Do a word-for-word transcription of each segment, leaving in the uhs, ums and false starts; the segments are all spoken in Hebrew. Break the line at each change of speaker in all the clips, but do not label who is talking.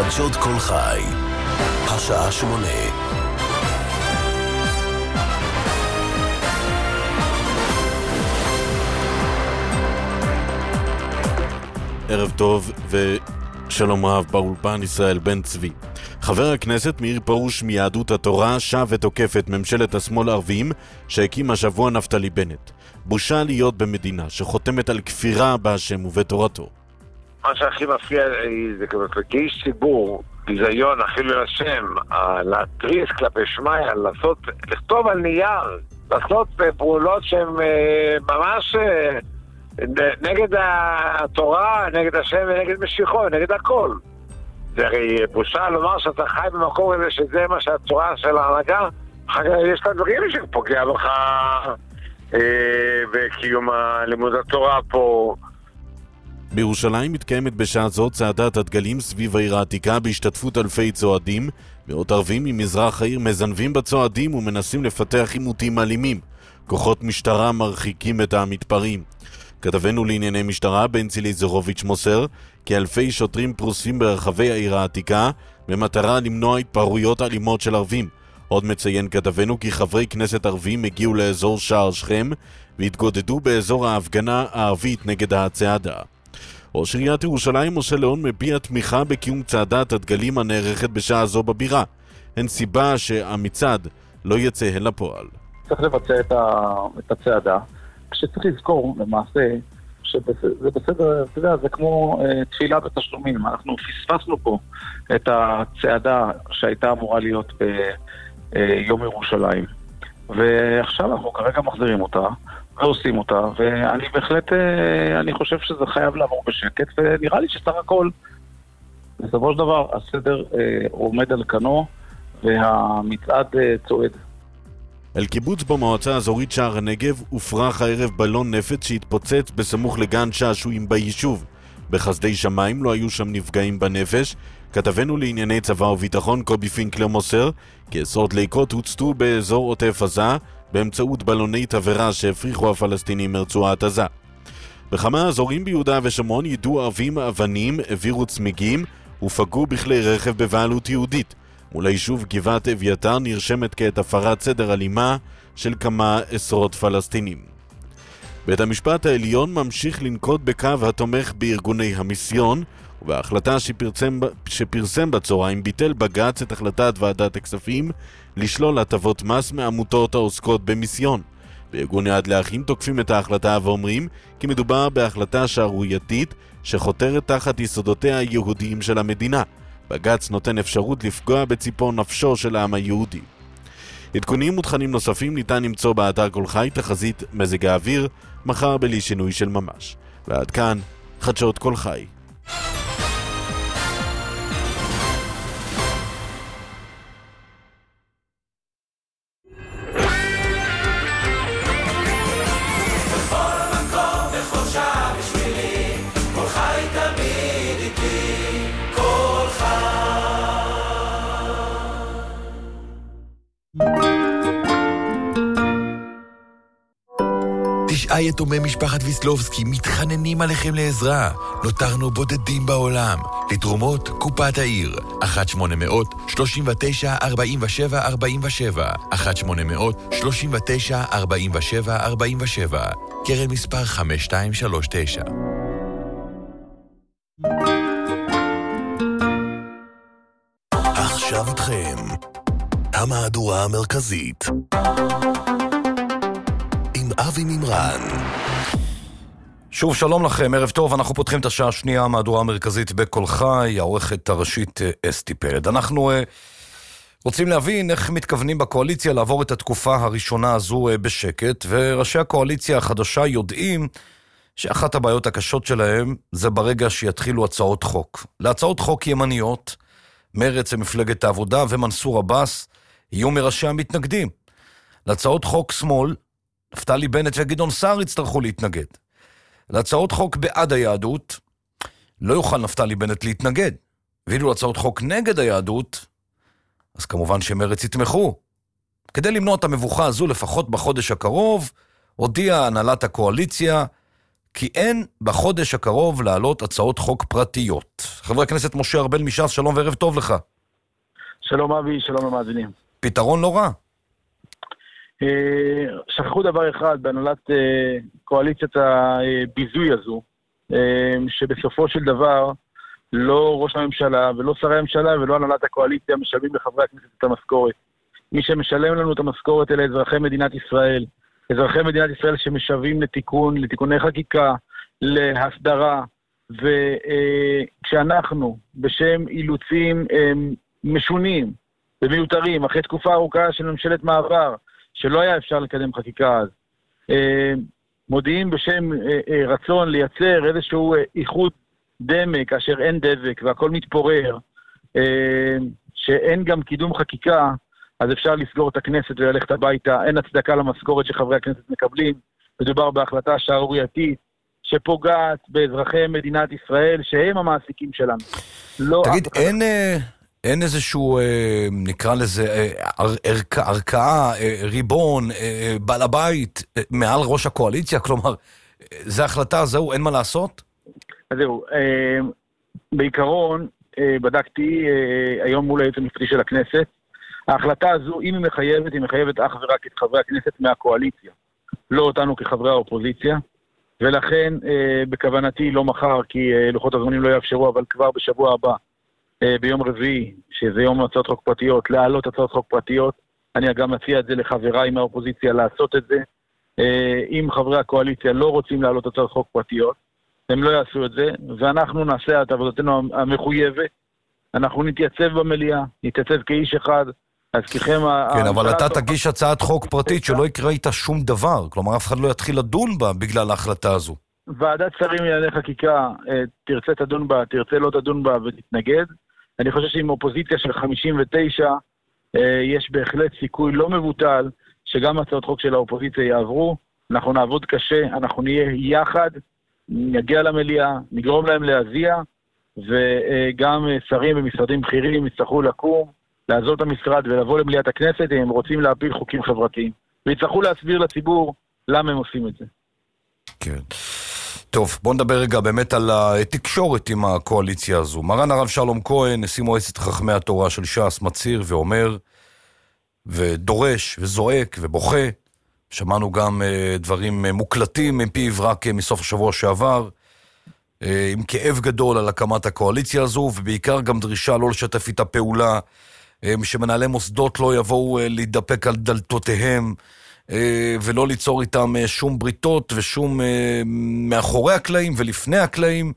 חדשות כל חי, השעה שמונה.
ערב טוב ושלום רב, באולפן ישראל בן צבי. חבר הכנסת מאיר פרוש מיהדות התורה שב ותוקף את ממשלת השמאל הערבים שהקים השבוע נפתלי בנט. בושה להיות במדינה שחותמת על כפירה בהשם ובתורתו.
מה שהכי מפריע זה כאיש ציבור, ביזיון, חילול השם, להתריס כלפי שמיא, לעשות, לכתוב על נייר, לעשות פעולות שהן ממש נגד התורה, נגד השם ונגד משיחו, נגד הכל. זה הרי בושה לומר שאתה חי במקום הזה שזה מה שהתורה של ההנהגה, אחר כך יש כאן דברים שפוגע בך בקיום לימוד התורה פה.
בירושלים מתקיימת בשעה זו צעדת הדגלים סביב העיר העתיקה בהשתתפות אלפי צועדים. מאות ערבים ממזרח העיר מזנבים בצועדים ומנסים לפתח עימותים אלימים. כוחות משטרה מרחיקים את המתפרעים. כתבנו לענייני משטרה בנצי ליזרוביץ' מוסר כי אלפי שוטרים פרוסים ברחבי העיר העתיקה במטרה למנוע התפרעויות אלימות של ערבים. עוד מציין כתבנו כי חברי כנסת ערבים הגיעו לאזור שער שכם והתגודדו באזור ההפגנה הערבית נגד הצעדה. ראש עיריית ירושלים משה ליאון מביע תמיכה בקיום צעדת הדגלים הנערכת בשעה זו בבירה. אין סיבה שהמצעד לא יצא אל הפועל.
צריך לבצע את, ה... את הצעדה, כשצריך לזכור למעשה שזה בסדר, אתה יודע, זה כמו אה, תפילה בתשלומים. אנחנו פספסנו פה את הצעדה שהייתה אמורה להיות ביום ירושלים, ועכשיו אנחנו כרגע מחזירים אותה ועושים אותה, ואני בהחלט, אני חושב שזה חייב לעבור בשקט, ונראה לי שסך הכל, בסופו של דבר, הסדר עומד על כנו, והמצעד צועד.
אל קיבוץ במועצה האזורית שער הנגב הופרח הערב בלון נפץ שהתפוצץ בסמוך לגן שעשועים ביישוב. בחסדי שמיים לא היו שם נפגעים בנפש. כתבנו לענייני צבא וביטחון קובי פינקלר מוסר כי עשרות לייקות הוצתו באזור עוטף עזה באמצעות בלוני תבערה שהפריחו הפלסטינים מרצועת עזה. בכמה אזורים ביהודה ושומרון ידעו ערבים אבנים, העבירו צמיגים ופגעו בכלי רכב בבעלות יהודית. מול היישוב גבעת אביתר נרשמת כעת הפרת סדר אלימה של כמה עשרות פלסטינים. בית המשפט העליון ממשיך לנקוט בקו התומך בארגוני המיסיון, ובהחלטה שפרסם, שפרסם בצהריים ביטל בג"ץ את החלטת ועדת הכספים לשלול הטבות מס מעמותות העוסקות במיסיון. בארגון יד לאחים תוקפים את ההחלטה ואומרים כי מדובר בהחלטה שערורייתית שחותרת תחת יסודותיה היהודיים של המדינה. בג"ץ נותן אפשרות לפגוע בציפור נפשו של העם היהודי. עדכונים ותכנים נוספים ניתן למצוא באתר כל חי, תחזית מזג האוויר, מחר בלי שינוי של ממש. ועד כאן, חדשות כל חי.
תשעה יתומי משפחת ויסלובסקי מתחננים עליכם לעזרה. נותרנו בודדים בעולם. לתרומות קופת העיר אחת שמונה מאות שלושים ותשע ארבעים ושבע ארבעים ושבע אחת שמונה מאות שלושים ותשע ארבעים ושבע ארבעים ושבע קרן מספר חמש שתיים שלוש תשע.
עכשיו איתכם המהדורה המרכזית עם אבי מימרן.
שוב שלום לכם, ערב טוב. אנחנו פותחים את השעה השנייה, המהדורה המרכזית בכל חי, העורכת הראשית אסתי פלד. אנחנו uh, רוצים להבין איך מתכוונים בקואליציה לעבור את התקופה הראשונה הזו uh, בשקט, וראשי הקואליציה החדשה יודעים שאחת הבעיות הקשות שלהם זה ברגע שיתחילו הצעות חוק. להצעות חוק ימניות, מרץ ומפלגת העבודה ומנסור עבאס יהיו מראשי המתנגדים. להצעות חוק שמאל, נפתלי בנט וגדעון סער יצטרכו להתנגד. להצעות חוק בעד היהדות, לא יוכל נפתלי בנט להתנגד. ואילו להצעות חוק נגד היהדות, אז כמובן שמרץ יתמכו. כדי למנוע את המבוכה הזו לפחות בחודש הקרוב, הודיעה הנהלת הקואליציה כי אין בחודש הקרוב לעלות הצעות חוק פרטיות. חבר הכנסת משה ארבל מש"ס, שלום וערב טוב לך.
שלום אבי, שלום למאזינים.
פתרון לא רע.
שכחו דבר אחד בהנהלת קואליציית הביזוי הזו, שבסופו של דבר לא ראש הממשלה ולא שרי הממשלה ולא הנהלת הקואליציה משלמים לחברי הכנסת את המשכורת. מי שמשלם לנו את המשכורת אלה אזרחי מדינת ישראל, אזרחי מדינת ישראל שמשווים לתיקון, לתיקוני חקיקה, להסדרה, וכשאנחנו בשם אילוצים משונים ומיותרים, אחרי תקופה ארוכה של ממשלת מעבר, שלא היה אפשר לקדם חקיקה אז, מודיעים בשם רצון לייצר איזשהו איחוד דמק, כאשר אין דבק והכל מתפורר, שאין גם קידום חקיקה, אז אפשר לסגור את הכנסת וללכת הביתה. אין הצדקה למשכורת שחברי הכנסת מקבלים. מדובר בהחלטה שערורייתית שפוגעת באזרחי מדינת ישראל, שהם המעסיקים שלנו. לא
תגיד, אין, אין איזשהו, נקרא לזה, ערכאה, ריבון, בעל הבית, מעל ראש הקואליציה? כלומר, זו החלטה, זהו, אין מה לעשות?
אז זהו, בעיקרון, בדקתי היום מול היועץ המשפטי של הכנסת, ההחלטה הזו, אם היא מחייבת, היא מחייבת אך ורק את חברי הכנסת מהקואליציה, לא אותנו כחברי האופוזיציה, ולכן אה, בכוונתי לא מחר, כי אה, לוחות הזמנים לא יאפשרו, אבל כבר בשבוע הבא, אה, ביום רביעי, שזה יום הצעות חוק פרטיות, להעלות הצעות חוק פרטיות, אני גם מציע את זה לחבריי מהאופוזיציה לעשות את זה. אה, אם חברי הקואליציה לא רוצים להעלות הצעות חוק פרטיות, הם לא יעשו את זה, ואנחנו נעשה את עבודתנו המחויבת, אנחנו נתייצב במליאה, נתייצב כאיש אחד, להזכירכם...
כן, אבל אתה תגיש הצעת חוק פרטית שלא יקרה איתה שום דבר, כלומר אף אחד לא יתחיל לדון בה בגלל ההחלטה הזו.
ועדת שרים לענייני חקיקה, תרצה תדון בה, תרצה לא תדון בה ותתנגד. אני חושב שעם אופוזיציה של חמישים ותשע, יש בהחלט סיכוי לא מבוטל שגם הצעות חוק של האופוזיציה יעברו. אנחנו נעבוד קשה, אנחנו נהיה יחד, נגיע למליאה, נגרום להם להזיע, וגם שרים ומשרדים בכירים יצטרכו לקום, לעזור את המשרד ולבוא למליאת הכנסת אם הם רוצים להפיל חוקים חברתיים. ויצטרכו להסביר לציבור למה הם עושים את זה.
כן. טוב, בוא נדבר רגע באמת על התקשורת עם הקואליציה הזו. מרן הרב שלום כהן, נשיא מועצת חכמי התורה של ש"ס, מצהיר ואומר, ודורש וזועק ובוכה. שמענו גם דברים מוקלטים מפיו רק מסוף השבוע שעבר, עם כאב גדול על הקמת הקואליציה הזו, ובעיקר גם דרישה לא לשתף איתה פעולה, שמנהלי מוסדות לא יבואו להידפק על דלתותיהם, ולא ליצור איתם שום בריתות ושום מאחורי הקלעים ולפני הקלעים,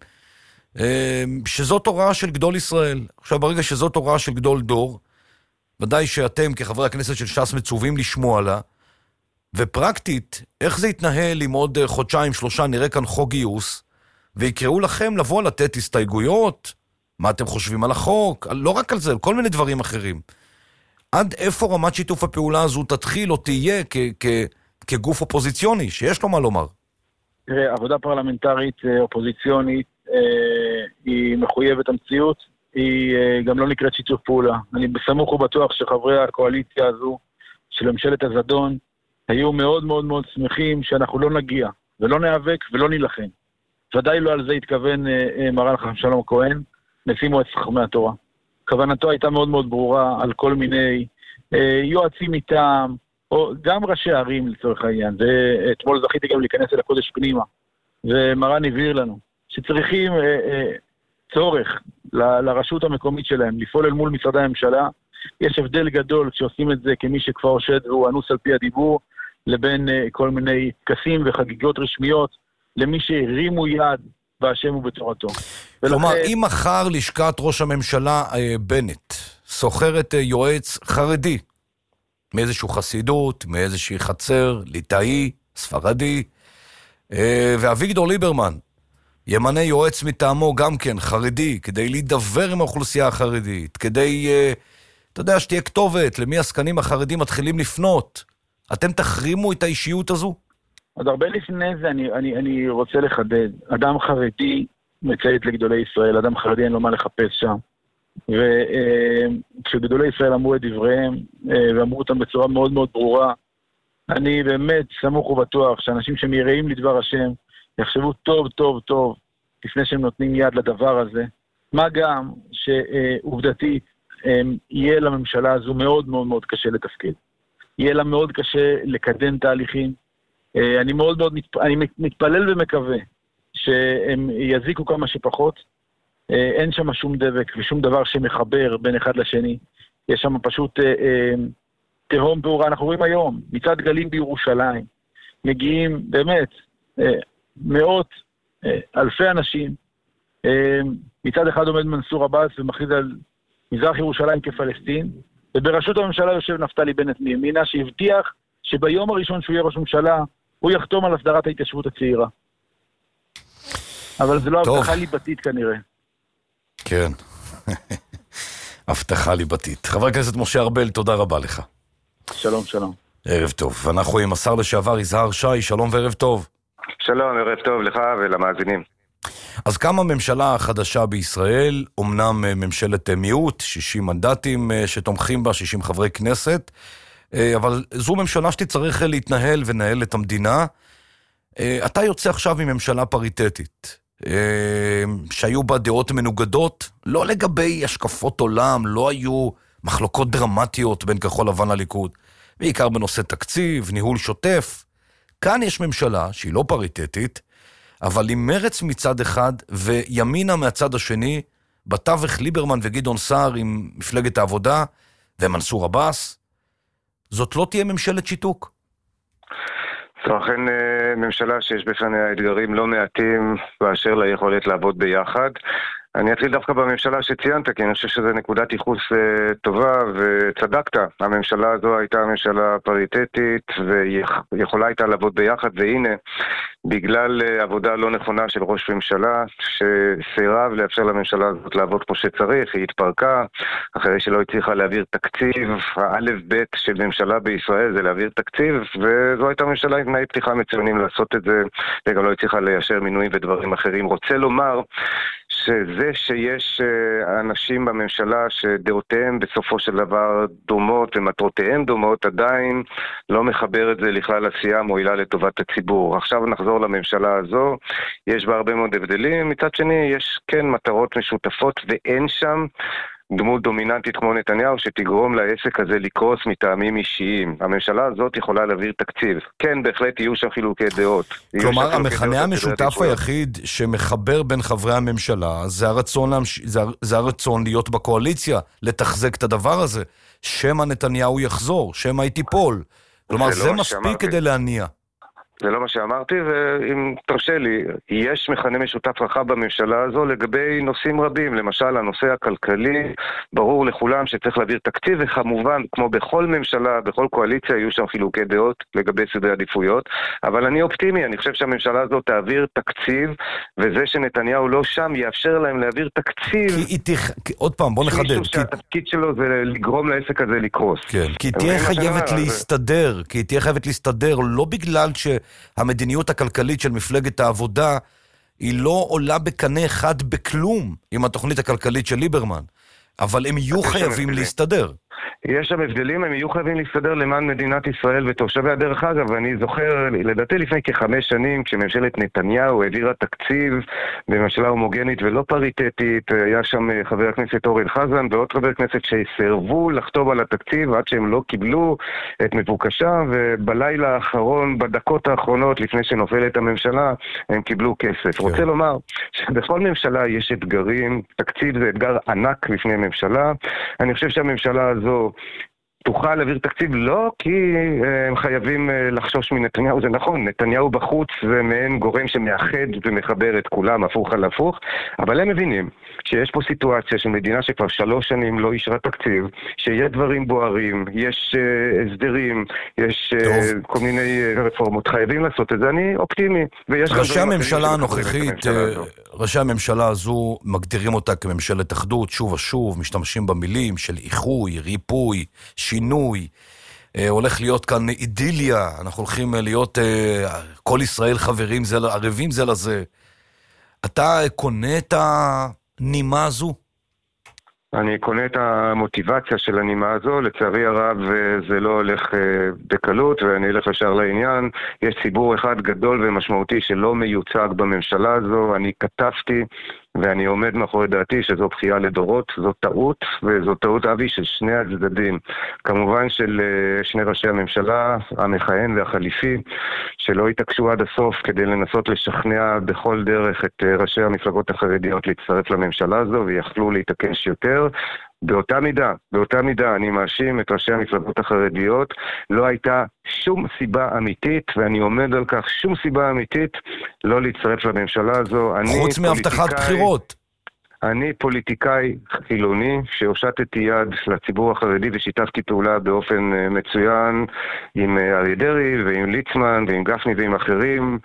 שזאת הוראה של גדול ישראל. עכשיו, ברגע שזאת הוראה של גדול דור, ודאי שאתם כחברי הכנסת של ש"ס מצווים לשמוע לה, ופרקטית, איך זה יתנהל אם עוד חודשיים, שלושה, נראה כאן חוק גיוס, ויקראו לכם לבוא לתת הסתייגויות, מה אתם חושבים על החוק, לא רק על זה, על כל מיני דברים אחרים. עד איפה רמת שיתוף הפעולה הזו תתחיל או תהיה כ- כ- כגוף אופוזיציוני, שיש לו מה לומר?
תראה, עבודה פרלמנטרית אופוזיציונית היא מחויבת המציאות, היא גם לא נקראת שיתוף פעולה. אני בסמוך ובטוח שחברי הקואליציה הזו של ממשלת הזדון היו מאוד מאוד מאוד שמחים שאנחנו לא נגיע ולא נאבק ולא נלחם. ודאי לא על זה התכוון מרן חכם שלום כהן, נשיא מועצת חכמי התורה. כוונתו הייתה מאוד מאוד ברורה על כל מיני אה, יועצים מטעם, או גם ראשי ערים לצורך העניין. ואתמול זכיתי גם להיכנס אל הקודש פנימה, ומרן הבהיר לנו שצריכים אה, אה, צורך ל, לרשות המקומית שלהם, לפעול אל מול משרדי הממשלה. יש הבדל גדול כשעושים את זה כמי שכבר עושד והוא אנוס על פי הדיבור, לבין אה, כל מיני טקסים וחגיגות רשמיות, למי שהרימו יד בהשם ובתורתו.
כלומר, ולכן... אם מחר לשכת ראש הממשלה אה, בנט סוחרת אה, יועץ חרדי, מאיזשהו חסידות, מאיזושהי חצר, ליטאי, ספרדי, אה, ואביגדור ליברמן ימנה יועץ מטעמו גם כן חרדי, כדי להידבר עם האוכלוסייה החרדית, כדי, אה, אתה יודע, שתהיה כתובת למי הסקנים החרדים מתחילים לפנות. אתם תחרימו את האישיות הזו?
עוד הרבה לפני זה אני, אני, אני רוצה לחדד. אדם חרדי מציית לגדולי ישראל, אדם חרדי אין לו מה לחפש שם. וכשגדולי ישראל אמרו את דבריהם, ואמרו אותם בצורה מאוד מאוד ברורה, אני באמת סמוך ובטוח שאנשים שמייראים לדבר השם, יחשבו טוב טוב טוב לפני שהם נותנים יד לדבר הזה. מה גם שעובדתית יהיה לממשלה הזו מאוד מאוד מאוד קשה לתפקד. יהיה לה מאוד קשה לקדם תהליכים. אני מאוד מאוד מתפ... אני מתפלל ומקווה שהם יזיקו כמה שפחות. אין שם שום דבק ושום דבר שמחבר בין אחד לשני. יש שם פשוט תהום פעורה. אנחנו רואים היום, מצד גלים בירושלים, מגיעים באמת מאות אלפי אנשים. מצד אחד עומד מנסור עבאס ומכריז על מזרח ירושלים כפלסטין, ובראשות הממשלה יושב נפתלי בנט מימינה, שהבטיח שביום הראשון שהוא יהיה ראש ממשלה, הוא יחתום על הסדרת ההתיישבות הצעירה. אבל זה לא הבטחה ליבתית כנראה.
כן. הבטחה ליבתית. חבר הכנסת משה ארבל, תודה רבה לך.
שלום, שלום.
ערב טוב. אנחנו עם השר לשעבר יזהר שי, שלום וערב טוב.
שלום, ערב טוב לך ולמאזינים.
אז קמה ממשלה חדשה בישראל, אומנם ממשלת מיעוט, שישים מנדטים שתומכים בה, שישים חברי כנסת, אבל זו ממשלה שתצטרך להתנהל ונהל את המדינה. אתה יוצא עכשיו מממשלה פריטטית, שהיו בה דעות מנוגדות, לא לגבי השקפות עולם, לא היו מחלוקות דרמטיות בין כחול לבן לליכוד, בעיקר בנושא תקציב, ניהול שוטף. כאן יש ממשלה שהיא לא פריטטית, אבל עם מרץ מצד אחד וימינה מהצד השני, בתווך ליברמן וגדעון סער עם מפלגת העבודה ומנסור עבאס, זאת לא תהיה ממשלת שיתוק.
זו אכן ממשלה שיש בפניה אתגרים לא מעטים באשר ליכולת לעבוד ביחד. אני אתחיל דווקא בממשלה שציינת, כי אני חושב שזו נקודת ייחוס טובה, וצדקת. הממשלה הזו הייתה ממשלה פריטטית, ויכולה הייתה לעבוד ביחד, והנה, בגלל עבודה לא נכונה של ראש ממשלה, שסירב לאפשר לממשלה הזאת לעבוד כמו שצריך, היא התפרקה, אחרי שלא הצליחה להעביר תקציב, האלף בית של ממשלה בישראל זה להעביר תקציב, וזו הייתה ממשלה עם תנאי פתיחה מצוינים לעשות את זה, וגם לא הצליחה ליישר מינויים ודברים אחרים. רוצה לומר שזה שיש אנשים בממשלה שדעותיהם בסופו של דבר דומות ומטרותיהם דומות, עדיין לא מחבר את זה לכלל עשייה מועילה לטובת הציבור. עכשיו נחזור לממשלה הזו, יש בה הרבה מאוד הבדלים, מצד שני יש כן מטרות משותפות ואין שם דמות דומיננטית כמו נתניהו שתגרום לעסק הזה לקרוס מטעמים אישיים. הממשלה הזאת יכולה להעביר תקציב. כן, בהחלט יהיו שם חילוקי דעות.
כלומר, המכנה המשותף היחיד שמחבר בין חברי הממשלה זה הרצון, להמש... זה, זה הרצון להיות בקואליציה, לתחזק את הדבר הזה. שמא נתניהו יחזור, שמא היא תיפול. כלומר, זה, זה לא מספיק כדי להניע.
זה לא מה שאמרתי, ואם תרשה לי, יש מכנה משותף רחב בממשלה הזו לגבי נושאים רבים, למשל הנושא הכלכלי, ברור לכולם שצריך להעביר תקציב, וכמובן, כמו בכל ממשלה, בכל קואליציה, יהיו שם חילוקי דעות לגבי סדרי עדיפויות, אבל אני אופטימי, אני חושב שהממשלה הזו תעביר תקציב, וזה שנתניהו לא שם יאפשר להם להעביר תקציב.
כי היא תח... עוד פעם, בוא נחדד.
מישהו שהתפקיד שלו זה לגרום לעסק הזה לקרוס.
כן, כי תהיה חייבת להסתדר, כי תהיה חייבת להסתדר, לא בגלל ש... המדיניות הכלכלית של מפלגת העבודה היא לא עולה בקנה אחד בכלום עם התוכנית הכלכלית של ליברמן, אבל הם יהיו חייבים להסתדר.
יש שם הבדלים, הם יהיו חייבים להסתדר למען מדינת ישראל ותושביה. דרך אגב, אני זוכר, לדעתי לפני כחמש שנים, כשממשלת נתניהו העבירה תקציב בממשלה הומוגנית ולא פריטטית, היה שם חבר הכנסת אורן חזן ועוד חבר כנסת שסרבו לחתום על התקציב עד שהם לא קיבלו את מבוקשה, ובלילה האחרון, בדקות האחרונות לפני שנופלת הממשלה, הם קיבלו כסף. רוצה לומר שבכל ממשלה יש אתגרים, תקציב זה אתגר ענק לפני ממשלה. אני חושב שהממשלה הזו תוכל להעביר תקציב לא כי הם חייבים לחשוש מנתניהו, זה נכון, נתניהו בחוץ זה מעין גורם שמאחד ומחבר את כולם, הפוך על הפוך, אבל הם מבינים שיש פה סיטואציה של מדינה שכבר שלוש שנים לא אישרה תקציב, שיש דברים בוערים, יש uh, הסדרים, יש uh, כל מיני רפורמות, חייבים לעשות את זה, אני אופטימי.
ראשי הממשלה הנוכחית, ראשי הממשלה הזו מגדירים אותה כממשלת אחדות, שוב ושוב, משתמשים במילים של איחוי, ריפוי, שינוי, אה, הולך להיות כאן אידיליה, אנחנו הולכים להיות אה, כל ישראל חברים, זה, ערבים זה לזה. אתה קונה את הנימה הזו?
אני קונה את המוטיבציה של הנימה הזו, לצערי הרב זה לא הולך בקלות, ואני אלך ישר לעניין. יש ציבור אחד גדול ומשמעותי שלא מיוצג בממשלה הזו. אני כתבתי ואני עומד מאחורי דעתי שזו בחייה לדורות, זו טעות, וזו טעות אבי של שני הצדדים. כמובן של שני ראשי הממשלה, המכהן והחליפי, שלא התעקשו עד הסוף כדי לנסות לשכנע בכל דרך את ראשי המפלגות החרדיות להצטרף לממשלה הזו, ויכלו להתעקש יותר. באותה מידה, באותה מידה אני מאשים את ראשי המפלגות החרדיות, לא הייתה שום סיבה אמיתית, ואני עומד על כך, שום סיבה אמיתית לא להצטרף לממשלה הזו.
חוץ מהבטחת בחירות.
אני פוליטיקאי חילוני שהושטתי יד לציבור החרדי ושיתפתי פעולה באופן מצוין עם אריה דרעי ועם ליצמן ועם גפני ועם אחרים,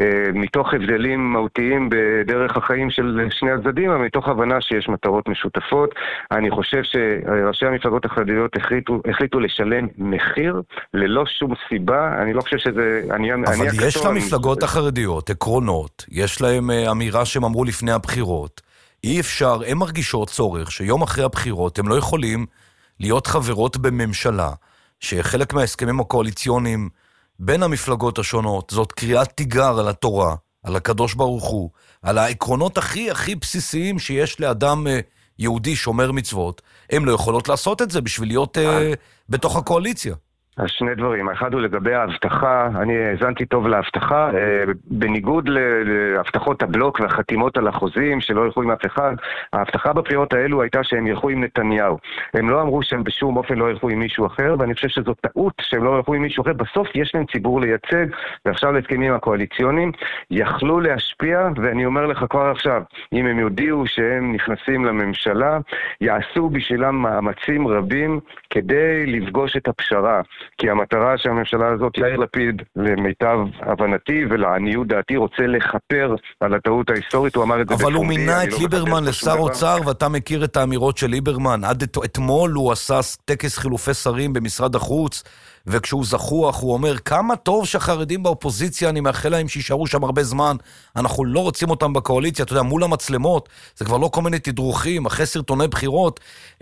מתוך הבדלים מהותיים בדרך החיים של שני הצדדים, אבל מתוך הבנה שיש מטרות משותפות. אני חושב שראשי המפלגות החרדיות החליטו, החליטו לשלם מחיר ללא שום סיבה. אני לא חושב שזה... אני,
אבל
אני
יש
הקטור,
למפלגות
אני...
החרדיות עקרונות, יש להם אמירה שהם אמרו לפני הבחירות. אי אפשר, הם מרגישות צורך שיום אחרי הבחירות הם לא יכולים להיות חברות בממשלה, שחלק מההסכמים הקואליציוניים בין המפלגות השונות, זאת קריאת תיגר על התורה, על הקדוש ברוך הוא, על העקרונות הכי הכי בסיסיים שיש לאדם יהודי שומר מצוות, הם לא יכולות לעשות את זה בשביל להיות אה, בתוך הקואליציה.
אז שני דברים. האחד הוא לגבי ההבטחה, אני האזנתי טוב להבטחה, בניגוד להבטחות הבלוק והחתימות על החוזים שלא ילכו עם אף אחד, ההבטחה בבחירות האלו הייתה שהם ילכו עם נתניהו. הם לא אמרו שהם בשום אופן לא ילכו עם מישהו אחר, ואני חושב שזו טעות שהם לא ילכו עם מישהו אחר. בסוף יש להם ציבור לייצג, ועכשיו להסכמים הקואליציוניים יכלו להשפיע, ואני אומר לך כבר עכשיו, אם הם יודיעו שהם נכנסים לממשלה, יעשו בשבילם מאמצים רבים כדי לפגוש את הפשרה. כי המטרה שהממשלה הזאת, יאיר לפיד, למיטב הבנתי ולעניות דעתי, רוצה לחפר על הטעות ההיסטורית. הוא אמר את זה
אבל הוא מינה את ליברמן לשר אוצר, ואתה מכיר את האמירות של ליברמן. עד אתמול הוא עשה טקס חילופי שרים במשרד החוץ, וכשהוא זכוח הוא אומר, כמה טוב שהחרדים באופוזיציה, אני מאחל להם שישארו שם הרבה זמן, אנחנו לא רוצים אותם בקואליציה, אתה יודע, מול המצלמות, זה כבר לא כל מיני תדרוכים, אחרי סרטוני בחירות,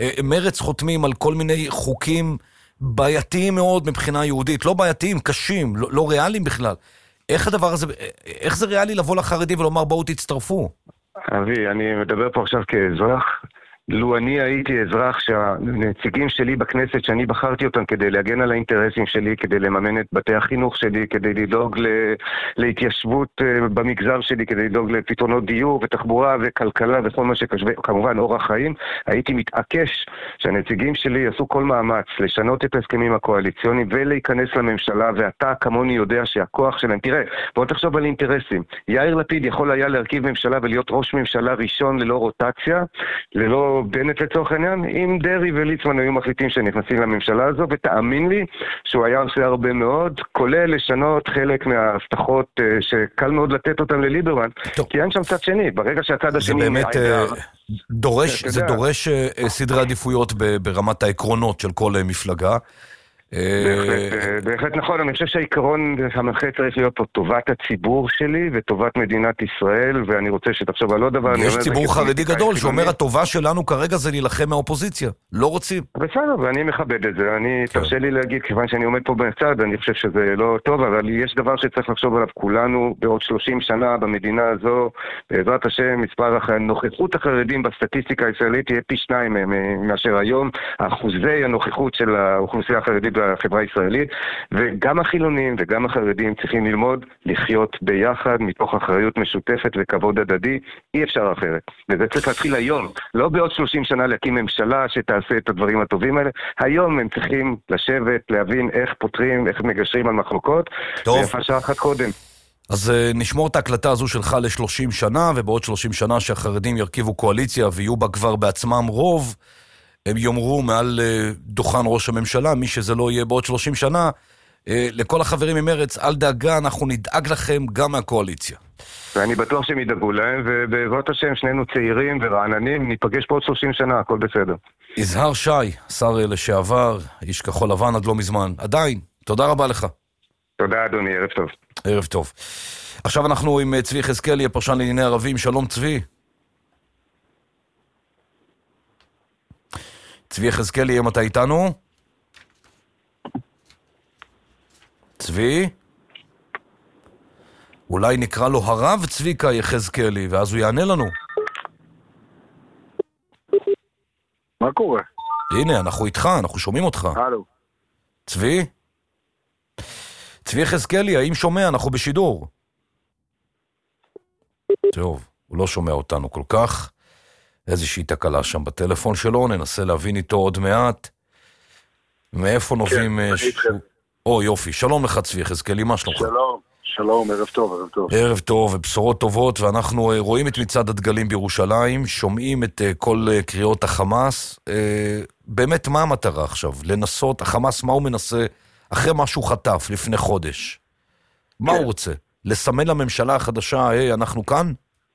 מרץ חותמים על כל מיני חוקים בעייתיים מאוד מבחינה יהודית, לא בעייתיים, קשים, לא, לא ריאליים בכלל. איך הדבר הזה, איך זה ריאלי לבוא לחרדים ולומר בואו תצטרפו?
אבי, אני מדבר פה עכשיו כאזרח. לו אני הייתי אזרח שהנציגים שלי בכנסת, שאני בחרתי אותם כדי להגן על האינטרסים שלי, כדי לממן את בתי החינוך שלי, כדי לדאוג ל- להתיישבות במגזר שלי, כדי לדאוג לפתרונות דיור ותחבורה וכלכלה וכל מה שקשווה, כמובן אורח חיים, הייתי מתעקש שהנציגים שלי יעשו כל מאמץ לשנות את ההסכמים הקואליציוניים ולהיכנס לממשלה, ואתה כמוני יודע שהכוח שלהם, תראה, בוא תחשוב על אינטרסים. יאיר לפיד יכול היה להרכיב ממשלה ולהיות ראש ממשלה ראשון ללא רוטציה, ללא בנט לצורך העניין, אם דרי וליצמן היו מחליטים שנכנסים לממשלה הזו, ותאמין לי שהוא היה עושה הרבה מאוד, כולל לשנות חלק מההבטחות שקל מאוד לתת אותם לליברמן, כי אין שם צד שני, ברגע שהצד השני...
זה באמת דורש, זה דורש סדרי עדיפויות ברמת העקרונות של כל מפלגה.
בהחלט נכון, אני חושב שהעיקרון המנחה צריך להיות פה טובת הציבור שלי וטובת מדינת ישראל, ואני רוצה שתחשוב על עוד דבר.
יש ציבור חרדי גדול שאומר הטובה שלנו כרגע זה להילחם מהאופוזיציה, לא רוצים.
בסדר, ואני מכבד את זה, אני תרשה לי להגיד, כיוון שאני עומד פה בצד, אני חושב שזה לא טוב, אבל יש דבר שצריך לחשוב עליו כולנו בעוד שלושים שנה במדינה הזו, בעזרת השם, מספר הנוכחות החרדים בסטטיסטיקה הישראלית תהיה פי שניים מאשר היום, אחוזי הנוכחות של האוכלוסייה החרדית החברה הישראלית, וגם החילונים וגם החרדים צריכים ללמוד לחיות ביחד מתוך אחריות משותפת וכבוד הדדי. אי אפשר אחרת. וזה צריך להתחיל היום. לא בעוד שלושים שנה להקים ממשלה שתעשה את הדברים הטובים האלה. היום הם צריכים לשבת, להבין איך פותרים, איך מגשרים על מחלוקות.
טוב.
ויפה שעה אחת קודם.
אז נשמור את ההקלטה הזו שלך ל-שלושים שנה, ובעוד שלושים שנה שהחרדים ירכיבו קואליציה ויהיו בה כבר בעצמם רוב, הם יאמרו מעל דוכן ראש הממשלה, מי שזה לא יהיה בעוד שלושים שנה, לכל החברים ממרץ, אל דאגה, אנחנו נדאג לכם גם מהקואליציה.
ואני בטוח שהם ידאגו להם, ובעזרת השם שנינו צעירים ורעננים, ניפגש פה עוד שלושים שנה, הכל בסדר.
יזהר שי, שר לשעבר, איש כחול לבן עד לא מזמן, עדיין, תודה רבה לך.
תודה אדוני, ערב טוב.
ערב טוב. עכשיו אנחנו עם צבי חזקאלי, הפרשן לענייני ערבים, שלום צבי. צבי יחזקאלי, אם אתה איתנו? צבי? אולי נקרא לו הרב צביקה יחזקאלי, ואז הוא יענה לנו.
מה קורה?
הנה, אנחנו איתך, אנחנו שומעים אותך.
הלו.
צבי? צבי יחזקאלי, האם שומע? אנחנו בשידור. טוב, הוא לא שומע אותנו כל כך. איזושהי תקלה שם בטלפון שלו, ננסה להבין איתו עוד מעט. מאיפה נובעים...
כן,
ש...
אני איתכם.
או, יופי. שלום לך צבי יחזקאלי, מה שלומך?
שלום, שלום, ערב טוב, ערב טוב.
ערב טוב ובשורות טובות, ואנחנו רואים את מצעד הדגלים בירושלים, שומעים את כל קריאות החמאס. באמת, מה המטרה עכשיו? לנסות, החמאס, מה הוא מנסה אחרי מה שהוא חטף לפני חודש? מה הוא רוצה? לסמן לממשלה החדשה, היי, אנחנו כאן?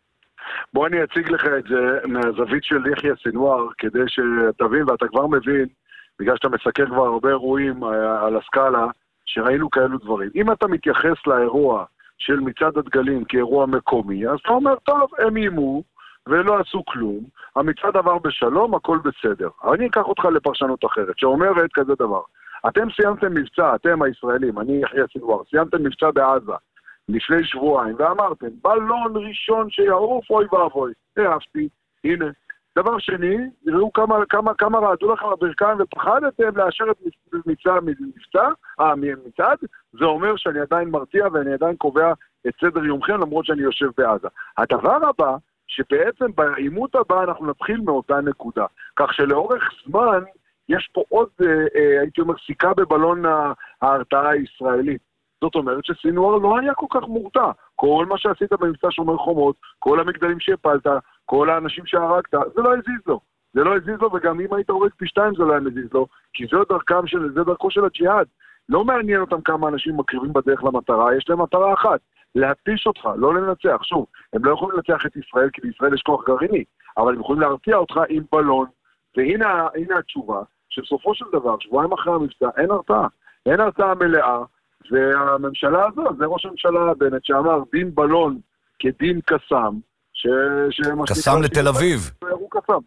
בוא אני אציג לך את זה מהזווית של יחיא סנוואר, כדי שתבין, ואתה כבר מבין, בגלל שאתה מסקר כבר הרבה אירועים על הסקאלה, שראינו כאלו דברים. אם אתה מתייחס לאירוע של מצעד הדגלים כאירוע מקומי, אז אתה אומר, טוב, הם אימו ולא עשו כלום, המצעד עבר בשלום, הכל בסדר. אני אקח אותך לפרשנות אחרת, שאומרת כזה דבר. אתם סיימתם מבצע, אתם הישראלים, אני יחיא סנוואר, סיימתם מבצע בעזה לפני שבועיים, ואמרתם, בלון ראשון שיעוף, אוי ואבוי, אהבתי, הנה. דבר שני, ראו כמה, כמה, כמה רעדו לכם הברכיים ופחדתם לאשר את מבצע, מבצע, אה, מצעד, זה אומר שאני עדיין מרתיע ואני עדיין קובע את סדר יומכם למרות שאני יושב בעזה. הדבר הבא, שבעצם בעימות הבא אנחנו נתחיל מאותה נקודה, כך שלאורך זמן יש פה עוד, אה, אה, הייתי אומר, סיכה בבלון ההרתעה הישראלית. זאת אומרת שסינואר לא היה כל כך מורתע. כל מה שעשית במבצע שומר חומות, כל המגדלים שהפלת, כל האנשים שהרגת, זה לא הזיז לו. זה לא הזיז לו, וגם אם היית הורג פי שתיים זה לא היה מזיז לו, כי זה דרכם של, זה דרכו של הג'יהאד. לא מעניין אותם כמה אנשים מקריבים בדרך למטרה, יש להם מטרה אחת, להתיש אותך, לא לנצח. שוב, הם לא יכולים לנצח את ישראל, כי בישראל יש כוח גרעיני, אבל הם יכולים להרתיע אותך עם בלון, והנה הנה התשובה, שבסופו של דבר, שבועיים אחרי המבצע, אין הרתעה. אין הרתעה מלאה, והממשלה הזאת, זה ראש הממשלה בנט שאמר, דין בלון כדין קסם, ש...
קסם לתל אביב.
הוא קסם.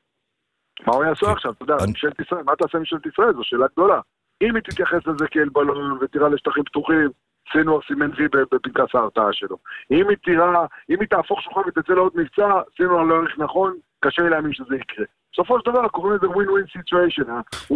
מה הוא יעשו עכשיו? אתה יודע, ממשלת ישראל, מה תעשה ממשלת ישראל? זו שאלה גדולה. אם היא תתייחס לזה כאל בלון ותראה לשטחים פתוחים, סינואר סימן וי בפנקס ההרתעה שלו. אם היא תראה, אם היא תהפוך שולחן ותצא לעוד מבצע, סינואר לא יעריך נכון, קשה לי להאמין שזה יקרה. בסופו של דבר, קוראים לזה win-win situation.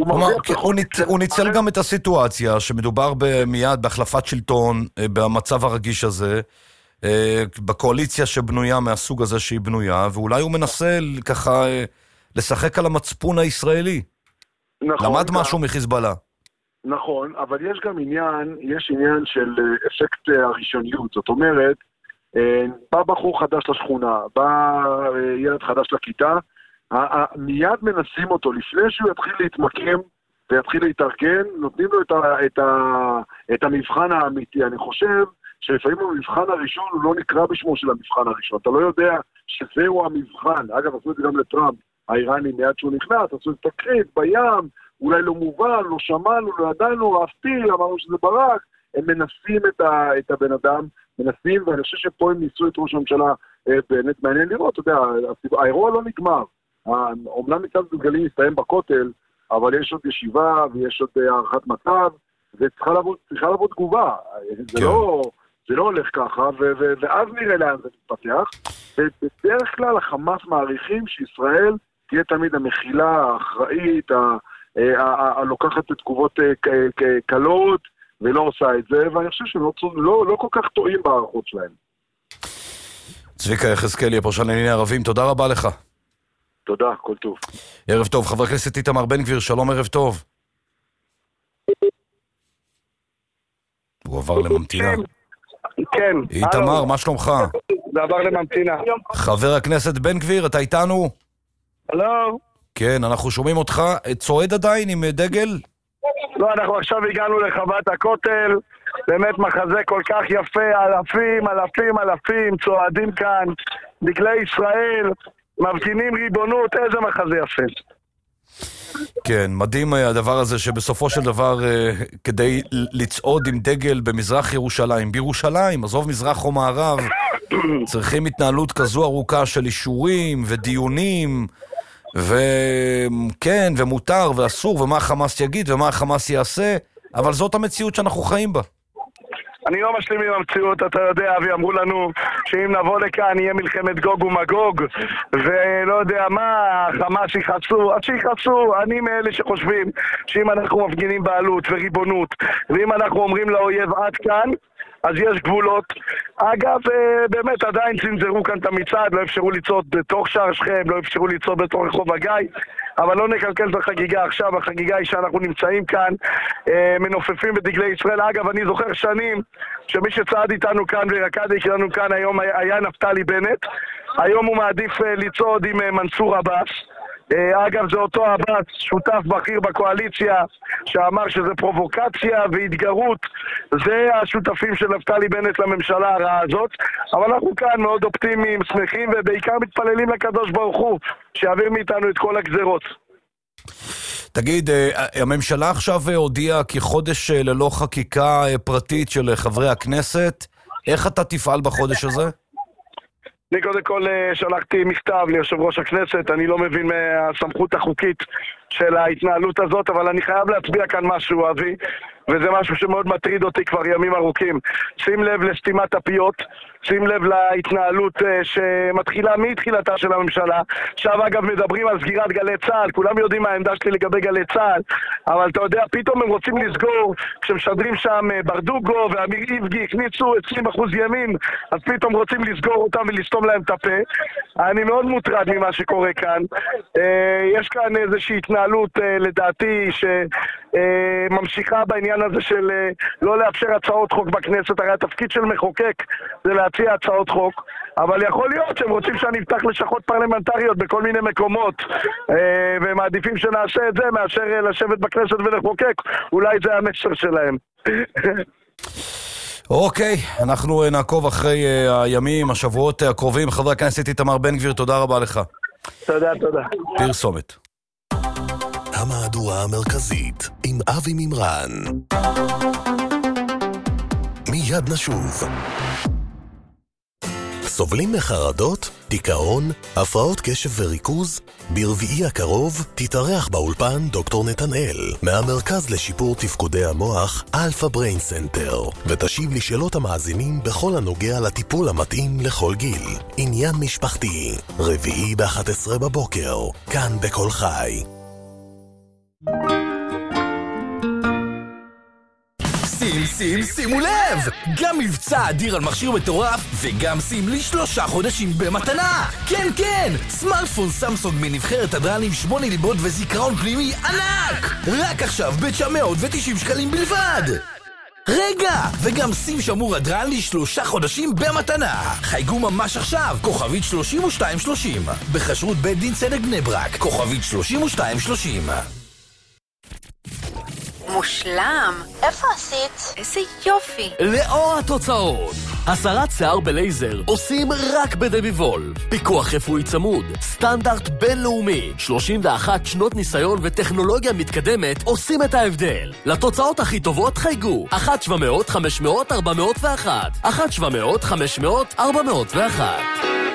הוא ניצל גם את הסיטואציה שמדובר מיד בהחלפת שלטון, במצב הרגיש הזה, בקואליציה שבנויה מהסוג הזה שהיא בנויה, ואולי הוא מנסה ככה לשחק על המצפון הישראלי. למד משהו מחיזבאללה.
נכון, אבל יש גם עניין, יש עניין של אפקט הראשוניות. זאת אומרת, בא בחור חדש לשכונה, בא ילד חדש לכיתה, מיד מנסים אותו, לפני שהוא יתחיל להתמקם ויתחיל להתארגן, נותנים לו את, ה, את, ה, את המבחן האמיתי. אני חושב שלפעמים המבחן הראשון הוא לא נקרא בשמו של המבחן הראשון. אתה לא יודע שזהו המבחן. אגב, עשו את זה גם לטראמפ, האיראני מיד שהוא נכנס, עשו את תקרית בים, אולי לא מובן, לא שמענו, לא ידענו, רפתי, אמרנו שזה ברק. הם מנסים את, ה, את הבן אדם, מנסים, ואני חושב שפה הם ניסו את ראש הממשלה באמת מעניין לראות. אתה יודע, האירוע לא נגמר. אומנם מצעד הדגלים מסתיים בכותל, אבל יש עוד ישיבה ויש עוד הערכת מצב, וצריכה לעבוד, צריכה לעבוד תגובה. זה לא, זה לא הולך ככה, ו- ו- ואז נראה לאן זה מתפתח. ובדרך כלל החמאס מעריכים שישראל תהיה תמיד המכילה, האחראית, הלוקחת את תגובות קלות, ולא עושה את זה, ואני חושב שהם לא, לא, לא כל כך טועים בערכות שלהם.
צביקה יחזקאלי, הפרשן לענייני ערבים, תודה רבה לך.
תודה, כל טוב.
ערב טוב, חבר הכנסת איתמר בן גביר, שלום, ערב טוב. הוא עבר לממתינה.
כן.
איתמר, מה שלומך?
זה עבר לממתינה.
חבר הכנסת בן גביר, אתה איתנו?
הלו?
כן, אנחנו שומעים אותך. צועד עדיין עם דגל?
לא, אנחנו עכשיו הגענו לחוות הכותל, באמת מחזה כל כך יפה, אלפים, אלפים, אלפים, צועדים כאן, דגלי ישראל, מבטינים ריבונות, איזה מחזה יפה.
כן, מדהים הדבר הזה שבסופו של דבר כדי לצעוד עם דגל במזרח ירושלים, בירושלים, עזוב מזרח או מערב, צריכים התנהלות כזו ארוכה של אישורים ודיונים וכן, ומותר ואסור, ומה החמאס יגיד ומה החמאס יעשה, אבל זאת המציאות שאנחנו חיים בה.
אני לא משלים עם המציאות, אתה יודע, אבי, אמרו לנו שאם נבוא לכאן יהיה מלחמת גוג ומגוג, ולא יודע מה, החמאס שיחצו, אז שיחצו. אני מאלה שחושבים שאם אנחנו מפגינים בעלות וריבונות, ואם אנחנו אומרים לאויב עד כאן, אז יש גבולות. אגב, באמת עדיין צנזרו כאן את המצעד, לא אפשרו לצעוד בתוך שער שכם, לא אפשרו לצעוד בתוך רחוב הגיא, אבל לא נקלקל את החגיגה עכשיו. החגיגה היא שאנחנו נמצאים כאן, מנופפים בדגלי ישראל. אגב, אני זוכר שנים שמי שצעד איתנו כאן ורקד איתנו כאן היום היה נפתלי בנט. היום הוא מעדיף לצעוד עם מנסור עבאס. אגב, זה אותו עבאס, שותף בכיר בקואליציה, שאמר שזה פרובוקציה והתגרות. זה השותפים של נפתלי בנט לממשלה הרעה הזאת. אבל אנחנו כאן מאוד אופטימיים, שמחים, ובעיקר מתפללים לקדוש ברוך הוא שיעביר מאיתנו את כל הגזרות.
תגיד, הממשלה עכשיו הודיעה כי חודש ללא חקיקה פרטית של חברי הכנסת. איך אתה תפעל בחודש הזה?
אני קודם כל שלחתי מכתב ליושב ראש הכנסת, אני לא מבין מהסמכות החוקית של ההתנהלות הזאת, אבל אני חייב להצביע כאן משהו, אבי, וזה משהו שמאוד מטריד אותי כבר ימים ארוכים. שים לב לסתימת הפיות, שים לב להתנהלות שמתחילה מתחילתה של הממשלה. עכשיו אגב מדברים על סגירת גלי צהל, כולם יודעים מה העמדה שלי לגבי גלי צהל, אבל אתה יודע, פתאום הם רוצים לסגור, כשמשדרים שם ברדוגו ואמיר איבגי הכניסו עשרים אחוז ימין, אז פתאום רוצים לסגור אותם ולסתום להם את הפה. אני מאוד מוטרד ממה שקורה כאן. יש כאן איזושהי התנהלות לדעתי שממשיכה בעניין הזה של לא לאפשר הצעות חוק בכנסת. הרי התפקיד של מחוקק זה להציע הצעות חוק, אבל יכול להיות שהם רוצים שאני אפתח לשכות פרלמנטריות בכל מיני מקומות, והם מעדיפים שנעשה את זה מאשר לשבת בכנסת ולחוקק. אולי זה המסר שלהם.
אוקיי, אנחנו נעקוב אחרי הימים, השבועות הקרובים. חבר הכנסת איתמר בן גביר, תודה רבה לך.
תודה, תודה.
פרסומת.
המהדורה המרכזית עם אבי מימרן. מיד נשוב. סובלים מחרדות, דיכאון, הפרעות קשב וריכוז? ברביעי הקרוב תתארח באולפן דוקטור נתנאל מהמרכז לשיפור תפקודי המוח אלפא בריין סנטר, ותשיב לשאלות המאזינים בכל הנוגע לטיפול המתאים לכל גיל. עניין משפחתי, רביעי ב-אחת עשרה בבוקר, כאן בכל חי.
שים, שים, שימו לב! גם מבצע אדיר על מכשיר מטורף, וגם שים לי שלושה חודשים במתנה! כן, כן! סמארטפון סמסונג מנבחרת הדרן עם שמונה ליבות וזיכרון פנימי ענק! רק עכשיו ב-תשע מאות ותשעים שקלים בלבד! רגע! וגם שים שמור הדרן לי שלושה חודשים במתנה! חייגו ממש עכשיו! כוכבית שלושים ושתיים שלושים בחשרות בית דין צדק בני ברק, כוכבית שלושים ושתיים שלושים.
מושלם. איפה עשית? איזה יופי.
לאור התוצאות. הסרת שיער בלייזר עושים רק בדבי וולף. פיקוח רפואי צמוד, סטנדרט בינלאומי, שלושים ואחת שנות ניסיון וטכנולוגיה מתקדמת עושים את ההבדל. לתוצאות הכי טובות חייגו אחת שבע מאות חמש מאות ארבע מאות ואחת אחת שבע מאות חמש מאות ארבע מאות ואחת.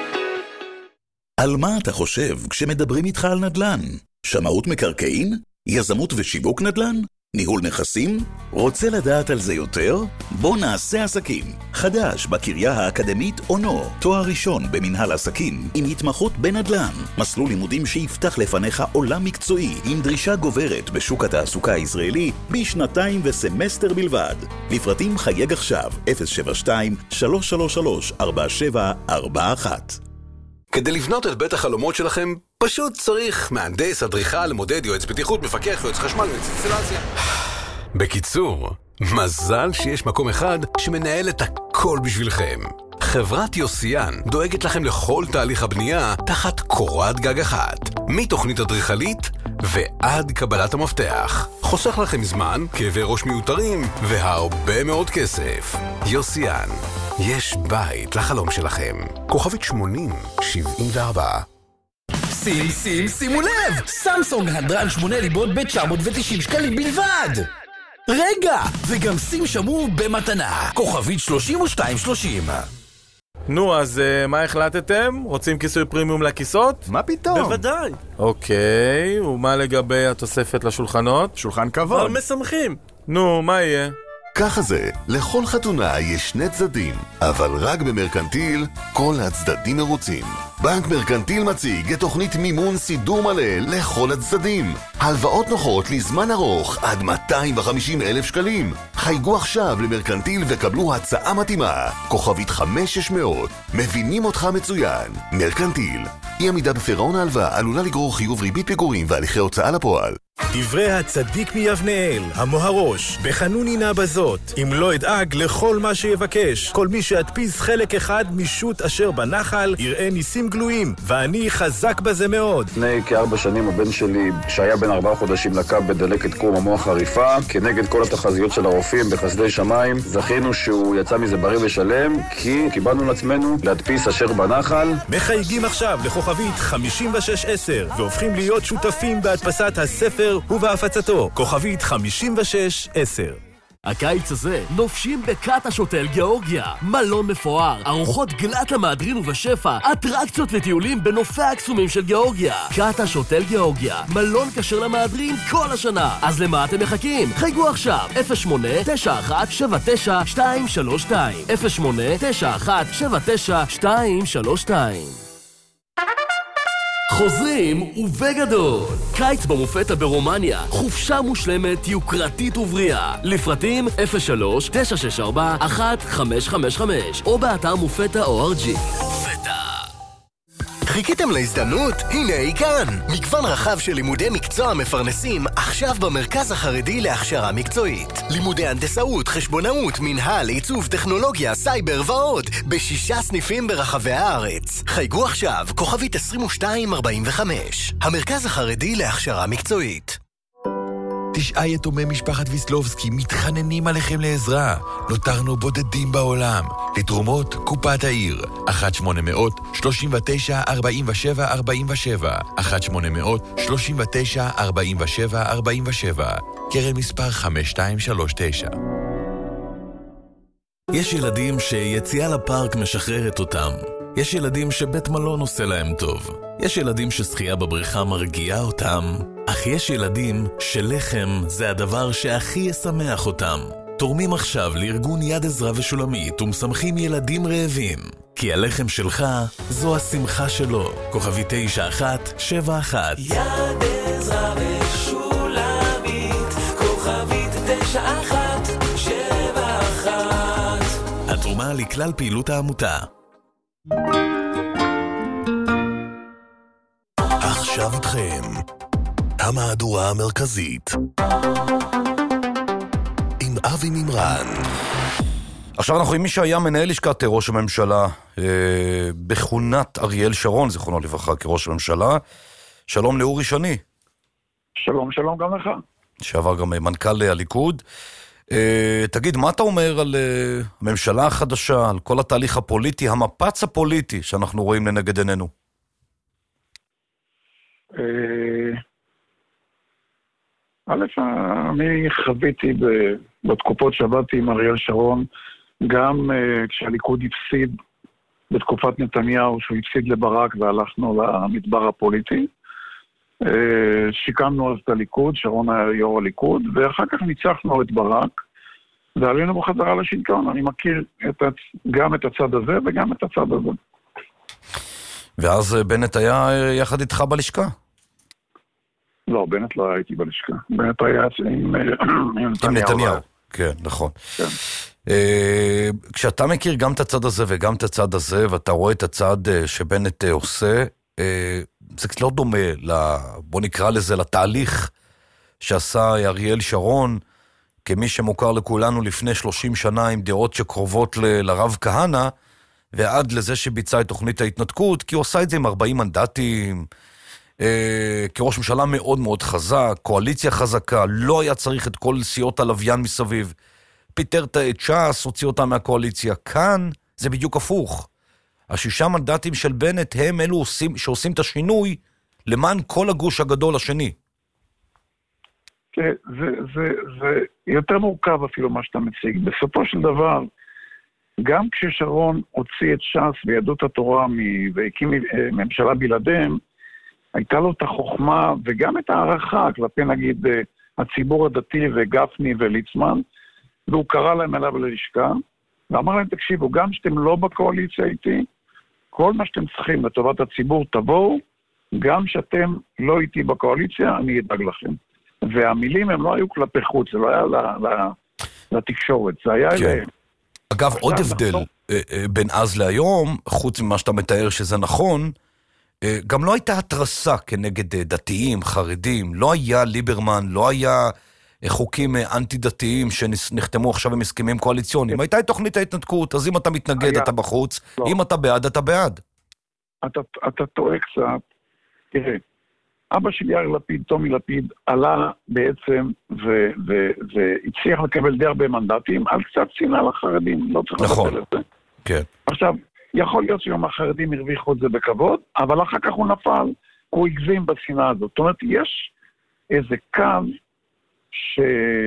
על מה אתה חושב כשמדברים איתך על נדל"ן? שמאות מקרקעין? יזמות ושיווק נדל"ן? ניהול נכסים? רוצה לדעת על זה יותר? בוא נעשה עסקים. חדש בקריה האקדמית אונו, תואר ראשון במנהל עסקים עם התמחות בנדל"ן. מסלול לימודים שיפתח לפניך עולם מקצועי עם דרישה גוברת בשוק התעסוקה הישראלי בשנתיים וסמסטר בלבד. לפרטים חייג עכשיו אפס שבע שתיים שלוש שלוש שלוש ארבע שבע ארבע אחת.
כדי לבנות את בית החלומות שלכם, פשוט צריך מהנדס, אדריכל, מודד, יועץ בטיחות, מפקח, יועץ חשמל ואינסטלציה. בקיצור, מזל שיש מקום אחד שמנהל את הכל בשבילכם. חברת יוסיאן דואגת לכם לכל תהליך הבנייה תחת קורת גג אחת, מתוכנית אדריכלית ועד קבלת המפתח. חוסך לכם זמן, כאבי ראש מיותרים והרבה מאוד כסף. יוסיאן, יש בית לחלום שלכם. כוכבית שמונים שבעים וארבע.
שים, שים, שימו לב! סמסונג הדרן שמונה ליבות ב-תשע מאות ותשעים שקלים בלבד! רגע! וגם שים שמור במתנה. כוכבית שלושים ושתיים שלושים.
נו, אז uh, מה החלטתם? רוצים כיסוי פרימיום לכיסות?
מה פתאום?
בוודאי. אוקיי, ומה לגבי התוספת לשולחנות?
שולחן כבוד.
אבל משמחים. נו, מה יהיה?
ככה זה, לכל חתונה יש שני צדדים, אבל רק במרקנטיל כל הצדדים מרוצים. בנק מרקנטיל מציג את תוכנית מימון סידור מלא לכל הצדדים. הלוואות נוחות לזמן ארוך עד מאתיים וחמישים אלף שקלים. חייגו עכשיו למרקנטיל וקבלו הצעה מתאימה. כוכבית חמש שש מאות. מבינים אותך מצוין. מרקנטיל. אי עמידה בפירעון ההלוואה עלולה לגרור חיוב ריבית פיגורים והליכי הוצאה לפועל.
דברי הצדיק מיבנאל, המוהרוש, בחנוני נא בזאת, אם לא אדאג לכל מה שיבקש. כל מי שידפיס חלק אחד משוט אשר בנחל, יראה ניסים גלויים, ואני חזק בזה מאוד.
לפני כארבע שנים הבן שלי, שהיה בן ארבעה חודשים, לקה בדלקת קרום המוח חריפה, כנגד כל התחזיות של הרופאים בחסדי שמיים, זכינו שהוא יצא מזה בריא ושלם, כי קיבלנו לעצמנו להדפיס אשר בנחל.
מחייגים עכשיו לכוכבית חמישים ושש עשר, והופכים להיות שותפים בהדפסת הספר ובהפצתו, כוכבית חמישים ושש עשר.
הקיץ הזה נופשים בקאטה שוטל גיאורגיה. מלון מפואר, ארוחות גלת למהדרין ובשפע, אטרקציות וטיולים בנופי הקסומים של גיאורגיה. קאטה שוטל גיאורגיה, מלון כשר למהדרין כל השנה. אז למה אתם מחכים? חייגו עכשיו אפס שמונה תשע אחת שבע תשע שתיים שלוש שתיים אפס שמונה תשע אחת שבע תשע שתיים שלוש שתיים. חוזרים ובגדול. קיץ במופתא ברומניה, חופשה מושלמת, יוקרתית ובריאה. לפרטים אפס שלוש תשע שש ארבע אחת חמש חמש חמש או באתר מופתא או אר ג'י. מופתא.
חיכיתם להזדמנות? הנה היא כאן! מגוון רחב של לימודי מקצוע מפרנסים עכשיו במרכז החרדי להכשרה מקצועית. לימודי הנדסאות, חשבונאות, מנהל, עיצוב, טכנולוגיה, סייבר ועוד בשישה סניפים ברחבי הארץ. חייגו עכשיו, כוכבית עשרים ושתיים ארבעים וחמש. המרכז החרדי להכשרה מקצועית.
תשעה יתומי משפחת ויסלובסקי מתחננים עליכם לעזרה. נותרנו בודדים בעולם. לתרומות קופת העיר. אחת שמונה מאות שלושים ותשע ארבעים ושבע ארבעים ושבע אחת שמונה מאות שלושים ותשע ארבעים ושבע ארבעים ושבע. קרן מספר חמש שתיים שלוש תשע.
יש ילדים שיציאה לפארק משחררת אותם. יש ילדים שבית מלון עושה להם טוב. יש ילדים ששחייה בבריכה מרגיעה אותם. אך יש ילדים שלחם זה הדבר שהכי ישמח אותם. תורמים עכשיו לארגון יד עזרה ושולמית ומשמחים ילדים רעבים. כי הלחם שלך זו השמחה שלו. כוכבי תשע אחת שבע אחת.
יד עזרה ושולמית, כוכבית תשע אחת שבע אחת.
התרומה לכלל פעילות העמותה.
עכשיו איתכם המהדורה המרכזית עם אבי מימרן.
עכשיו אנחנו עם מי שהיה מנהל לשכת ראש הממשלה אה, בכהונת אריאל שרון, זיכרונו לברכה, כראש הממשלה. שלום לאורי שני.
שלום, שלום גם לך.
שעבר גם מנכ"ל הליכוד. אה, תגיד, מה אתה אומר על אה, הממשלה החדשה, על כל התהליך הפוליטי, המפץ הפוליטי שאנחנו רואים לנגד עינינו?
אה... א', אני חוויתי בתקופות שעבדתי עם אריאל שרון, גם uh, כשהליכוד הפסיד בתקופת נתניהו, שהוא הפסיד לברק והלכנו למדבר הפוליטי. Uh, שיקמנו אז את הליכוד, שרון היה יו"ר הליכוד, ואחר כך ניצחנו את ברק, ועלינו בחזרה לשלטון. אני מכיר את, גם את הצד הזה וגם את הצד הזה.
ואז בנט היה יחד איתך בלשכה?
לא, בנט לא הייתי בלשכה. בנט היה עם, עם
נתניהו. עם נתניהו, כן, נכון. כן. Uh, כשאתה מכיר גם את הצד הזה וגם את הצד הזה, ואתה רואה את הצד uh, שבנט uh, עושה, uh, זה קצת לא דומה, לה, בוא נקרא לזה, לתהליך שעשה אריאל שרון, כמי שמוכר לכולנו לפני שלושים שנה עם דעות שקרובות ל, לרב כהנא, ועד לזה שביצע את תוכנית ההתנתקות, כי הוא עושה את זה עם ארבעים מנדטים, אה, כראש ממשלה מאוד מאוד חזק, קואליציה חזקה, לא היה צריך את כל סיעות הלוויין מסביב, פיטר את ש"ס, הוציא אותה מהקואליציה. כאן זה בדיוק הפוך. השישה מנדטים של בנט הם אלו עושים, שעושים את השינוי למען כל הגוש הגדול השני.
כן, זה, זה, זה יותר מורכב אפילו מה שאתה מציג. בסופו של דבר, גם כששרון הוציא את ש"ס ויהדות התורה מ- והקים אה, ממשלה בלעדיהם, הייתה לו את החוכמה וגם את הערכה כלפי נגיד אה, הציבור הדתי וגפני וליצמן, והוא קרא להם אליו ללשכה, ואמר להם, תקשיבו, גם שאתם לא בקואליציה איתי, כל מה שאתם צריכים לטובת הציבור תבואו, גם שאתם לא איתי בקואליציה, אני אדאג לכם. והמילים הם לא היו כלפי חוץ, זה לא היה ל- ל- לתקשורת, זה היה...
כן.
אלה...
אגב, עוד הבדל
אנחנו...
בין אז להיום, חוץ ממה שאתה מתאר שזה נכון, גם לא הייתה התרסה כנגד דתיים, חרדים, לא היה ליברמן, לא היה חוקים אנטי-דתיים שנחתמו עכשיו עם הסכמים קואליציוניים. הייתה את תוכנית ההתנתקות, אז אם אתה מתנגד אתה בחוץ, אם אתה בעד אתה בעד.
אתה טועה קצת, תראה, אבא של יאיר לפיד, טומי לפיד, עלה בעצם והצליח לקבל די הרבה מנדטים על קצת שנאה לחרדים, לא צריך לבטל את זה.
כן.
עכשיו, יכול להיות שיום החרדים הרוויחו את זה בכבוד, אבל אחר כך הוא נפל, הוא הגזים בשנאה הזאת. זאת אומרת, יש איזה קו ש...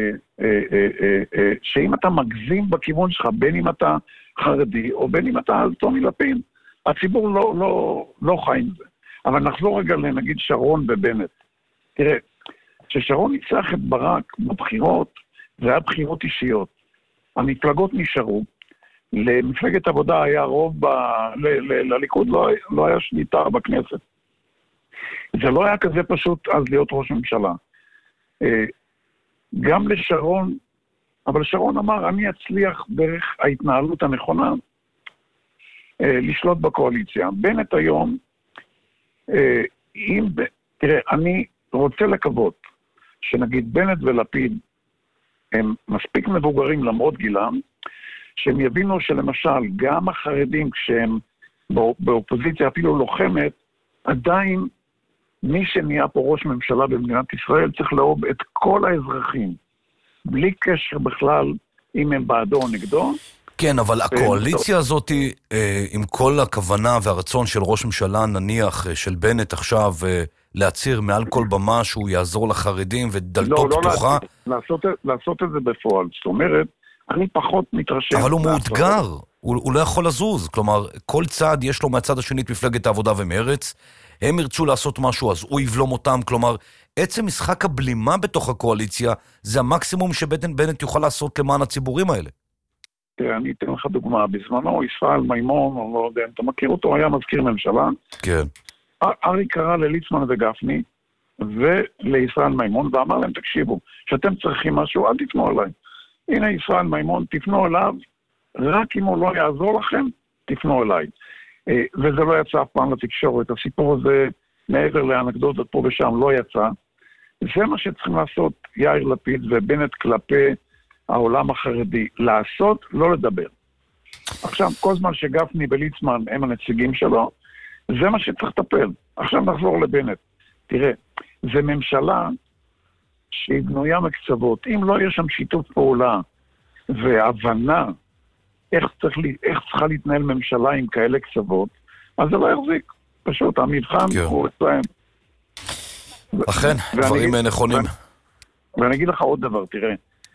שאם אתה מגזים בכיוון שלך, בין אם אתה חרדי או בין אם אתה טומי לפיד, הציבור לא, לא, לא חי עם זה. אבל נחזור רגע לנגיד שרון ובנט. תראה, כששרון ניצח את ברק בבחירות, זה היה בחירות אישיות. המפלגות נשארו, למפלגת עבודה היה רוב, ב... ל... ל... לליכוד לא... לא היה שליטה בכנסת. זה לא היה כזה פשוט אז להיות ראש ממשלה. גם לשרון, אבל שרון אמר, אני אצליח דרך ההתנהלות הנכונה, לשלוט בקואליציה. בנט היום, אם, תראה, אני רוצה לקוות שנגיד בנט ולפיד הם מספיק מבוגרים למרות גילם, שהם יבינו שלמשל גם החרדים כשהם באופוזיציה אפילו לוחמת, עדיין מי שנהיה פה ראש ממשלה במדינת ישראל צריך לאהוב את כל האזרחים, בלי קשר בכלל אם הם בעדו או נגדו.
כן, אבל הקואליציה הזאת, עם כל הכוונה והרצון של ראש ממשלה, נניח, של בנט עכשיו, להצהיר מעל כל במה שהוא יעזור לחרדים ודלתו פתוחה.
לא, לא לעשות את זה בפועל. זאת אומרת, אני פחות מתרשם.
אבל הוא מאותגר, הוא לא יכול לזוז. כלומר, כל צעד יש לו מהצד השני את מפלגת העבודה ומרץ, הם ירצו לעשות משהו, אז הוא יבלום אותם. כלומר, עצם משחק הבלימה בתוך הקואליציה, זה המקסימום שבטן בנט יוכל לעשות למען הציבורים האלה.
תראה, אני אתן לך דוגמה. בזמנו, ישראל מימון, אני לא יודע אם אתה מכיר אותו, היה מזכיר ממשלה.
כן.
ארי קרא לליצמן וגפני, ולישראל מימון, ואמר להם, תקשיבו, שאתם צריכים משהו, אל תפנו אליי. הנה ישראל מימון, תפנו אליו, רק אם הוא לא יעזור לכם, תפנו אליי. וזה לא יצא אף פעם לתקשורת. הסיפור הזה, מעבר לאנקדוטות פה ושם, לא יצא. זה מה שצריכים לעשות יאיר לפיד ובנט כלפי העולם החרדי. לעשות, לא לדבר. עכשיו, כל זמן שגפני וליצמן הם הנציגים שלו, זה מה שצריך לטפל. עכשיו נחזור לבנט. תראה, זה ממשלה שהיא בנויה מקצוות. אם לא יש שם שיתוף פעולה והבנה איך, צריך, איך צריכה להתנהל ממשלה עם כאלה קצוות, אז זה לא יחזיק. פשוט, המבחן הוא אצלהם.
אכן, דברים נכונים.
ואני אגיד לך עוד דבר, תראה.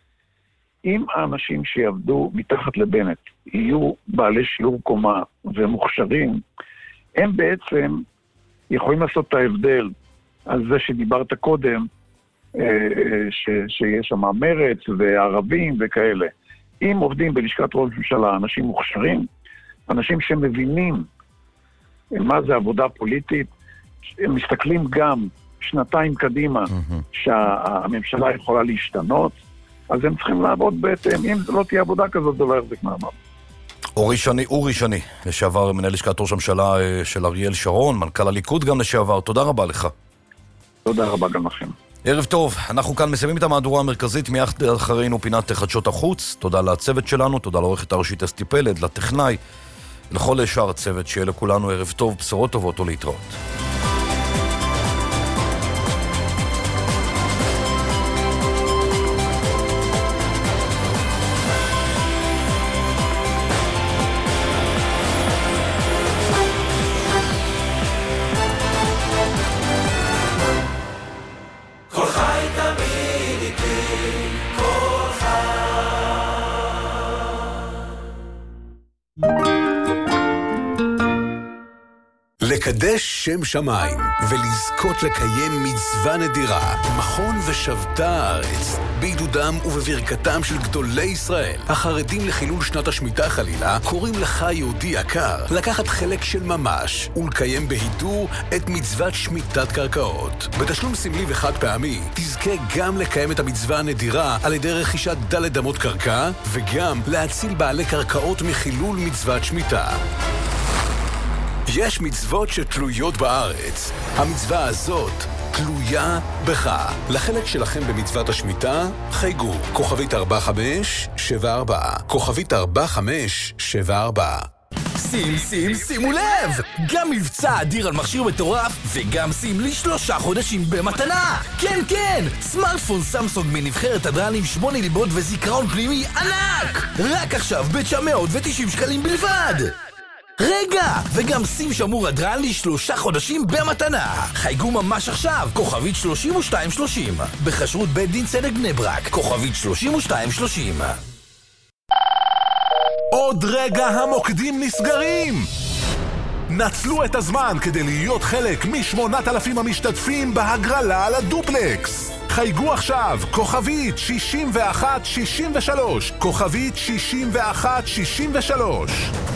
אם האנשים שיעבדו מתחת לבנט יהיו בעלי שיעור קומה ומוכשרים, הם בעצם יכולים לעשות את ההבדל על זה שדיברת קודם, ש, שיש שם מרץ וערבים וכאלה. אם עובדים בלשכת ראש ממשלה, אנשים מוכשרים, אנשים שמבינים מה זה עבודה פוליטית, הם מסתכלים גם שנתיים קדימה שהממשלה יכולה להשתנות, אז הם צריכים לעבוד בהתאם. אם לא תהיה עבודה כזאת, זה לא יחזיק מעמד.
אורי שני, אורי שני, לשעבר מנהל לשכת ראש הממשלה של אריאל שרון, מנכ"ל הליכוד גם לשעבר. תודה רבה לך.
תודה רבה גם לכם.
ערב טוב, אנחנו כאן מסיימים את המהדורה המרכזית, מיד אחרינו פינת חדשות החוץ. תודה לצוות שלנו, תודה לעורכת הראשית אסתי פלד, לטכנאי, לכל שאר הצוות, שיהיה לכולנו ערב טוב, בשורות טובות ולהתראות.
לקדש שם שמיים ולזכות לקיים מצווה נדירה. מכון ושבתה הארץ, בעידודם ובברכתם של גדולי ישראל, החרדים לחילול שנת השמיטה חלילה, קוראים לך יהודי יקר לקחת חלק של ממש ולקיים בהידור את מצוות שמיטת קרקעות. בתשלום סמלי וחד פעמי תזכה גם לקיים את המצווה הנדירה על ידי רכישת דלת אמות קרקע, וגם להציל בעלי קרקעות מחילול מצוות שמיטה. יש מצוות שתלויות בארץ. המצווה הזאת תלויה בך. לחלק שלכם במצוות השמיטה, חייגו כוכבית ארבע חמש שבע ארבע, כוכבית ארבע חמש שבע ארבע.
שים, שים, שימו לב! גם מבצע אדיר על מכשיר מטורף, וגם שים לי שלושה חודשים במתנה! כן, כן! סמארטפון סמסונג מנבחרת הדרן עם שמונה ליבות וזיכרון פנימי ענק! רק עכשיו ב-תשע מאות ותשעים שקלים בלבד! רגע! וגם שים שמור הדרן לי שלושה חודשים במתנה! חייגו ממש עכשיו! כוכבית שלושים ושתיים שלושים, בחשרות בית דין צדק בני ברק, כוכבית שלושים ושתיים שלושים.
עוד רגע המוקדים נסגרים! נצלו את הזמן כדי להיות חלק מ-שמונת אלפים המשתתפים בהגרלה על הדופלקס. חייגו עכשיו, כוכבית שישים ואחת שישים ושלוש, כוכבית שישים ואחת שישים ושלוש.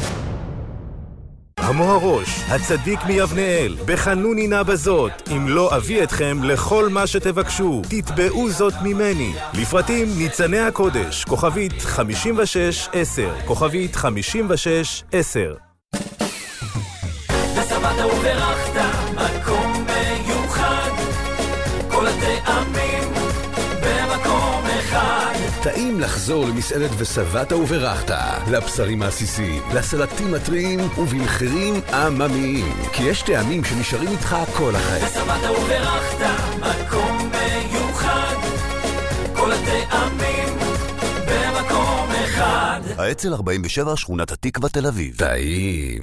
המוהרוש, הצדיק מיבנאל, בחנוני נא בזאת, אם לא אביא אתכם לכל מה שתבקשו, תתבעו זאת ממני. לפרטים ניצני הקודש, כוכבית חמישים ושש עשר, כוכבית חמישים ושש עשר.
ושבעת וברכת מקום מיוחד, כל הטעמים במקום אחד.
טעים לחזור למסעדת ושבעת וברכת, לבשרים העסיסיים, לסלטים הטריים ובמחירים עממיים, כי יש טעמים שנשארים איתך כל החיים.
ושבעת וברכת מקום מיוחד, כל הטעמים במקום אחד.
האצ"ל ארבעים ושבע, שכונת התקווה, תל אביב.
טעים.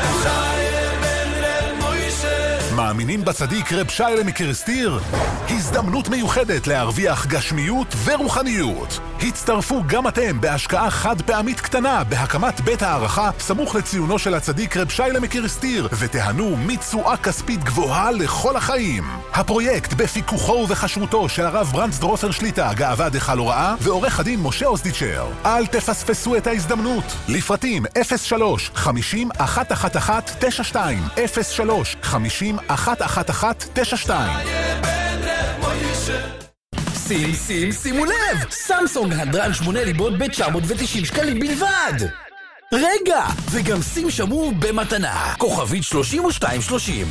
מאמינים בצדיק רב שיילה מקריסטיר? הזדמנות מיוחדת להרוויח גשמיות ורוחניות. הצטרפו גם אתם בהשקעה חד פעמית קטנה בהקמת בית הערכה סמוך לציונו של הצדיק רב שיילה מקריסטיר, ותיהנו מתשואה כספית גבוהה לכל החיים. הפרויקט בפיקוחו ובחשרותו של הרב ברנץ דרוסר שליטה, גאווה דחל הוראה, ועורך הדין משה אוסדיצ'ר. אל תפספסו את ההזדמנות. לפרטים אפס שלוש חמישים אחת אחת אחת תשע שתיים, אפס שלוש חמישים אחת אחת אחת תשע שתיים.
שים, שים, שימו לב! סמסונג הדרן שמונה ליבות ב-תשע מאות ותשעים שקלים בלבד! רגע! וגם שים שמור במתנה, כוכבית שלושים ושתיים שלושים.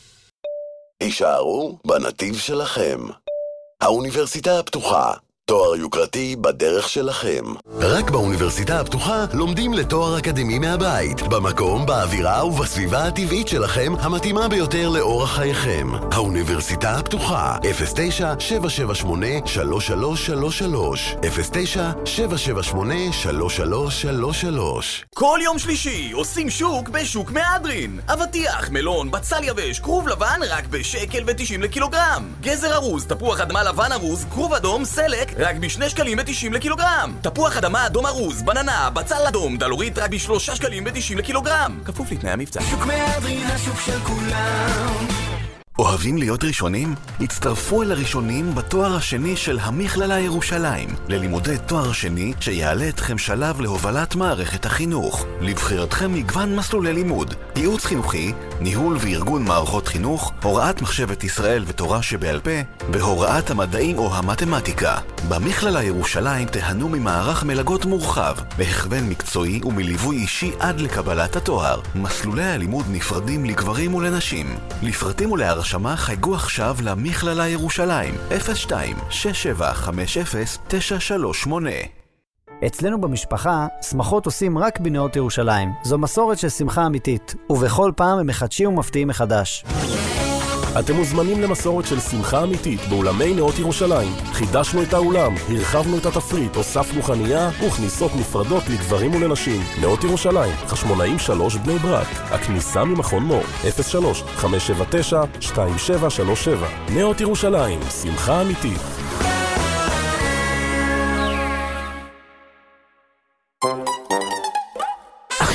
הישארו בנתיב שלכם. האוניברסיטה הפתוחה, תואר יוקרתי בדרך שלכם. רק באוניברסיטה הפתוחה לומדים לתואר אקדמי מהבית, במקום, באווירה ובסביבה הטבעית שלכם, המתאימה ביותר לאורח חייכם. האוניברסיטה הפתוחה, אפס תשע שבע שבע שמונה שלוש שלוש שלוש שלוש, אפס תשע שבע שבע שמונה שלוש שלוש שלוש שלוש.
כל יום שלישי עושים שוק בשוק מהדרין. אבטיח, מלון, בצל יבש, כרוב לבן רק בשקל ותשעים לקילוגרם. גזר ארוז, תפוח אדמה לבן ארוז, כרוב אדום, סלק רק בשני שקלים ותשעים לקילוגרם. תפוח אדמה אדום ארוז, בננה, בצל אדום, דלורית רק בשלושה שקלים ותשעים לקילוגרם. כפוף לתנאי המבצע.
שוק מהדרין, השוק של כולם.
אוהבים להיות ראשונים? הצטרפו אל הראשונים בתואר השני של המכללה ירושלים, ללימודי תואר שני שיעלה אתכם שלב להובלת מערכת החינוך. לבחירתכם מגוון מסלולי לימוד, ייעוץ חינוכי, ניהול וארגון מערכות חינוך, הוראת מחשבת ישראל ותורה שבעל פה, והוראת המדעים או המתמטיקה. במכללה ירושלים תהנו ממערך מלגות מורחב, בהכוון מקצועי ומליווי אישי עד לקבלת התואר. מסלולי הלימוד נפרדים לגברים ולנשים. לפרטים ולהרשמה שמה חייגו עכשיו למכללה ירושלים, אפס שתיים שש שבע חמש אפס תשע שלוש שמונה.
אצלנו במשפחה, שמחות עושים רק בנאות ירושלים. זו מסורת של שמחה אמיתית, ובכל פעם הם מחדשים ומפתיעים מחדש.
אתם מוזמנים למסורת של שמחה אמיתית באולמי נאות ירושלים. חידשנו את האולם, הרחבנו את התפריט, הוספנו חנייה וכניסות נפרדות לגברים ולנשים. נאות ירושלים, חשמונאים שלוש בני ברק. הכניסה ממכון מור, אפס שלוש חמש שבע תשע שתיים שבע שלוש שבע. נאות ירושלים, שמחה אמיתית.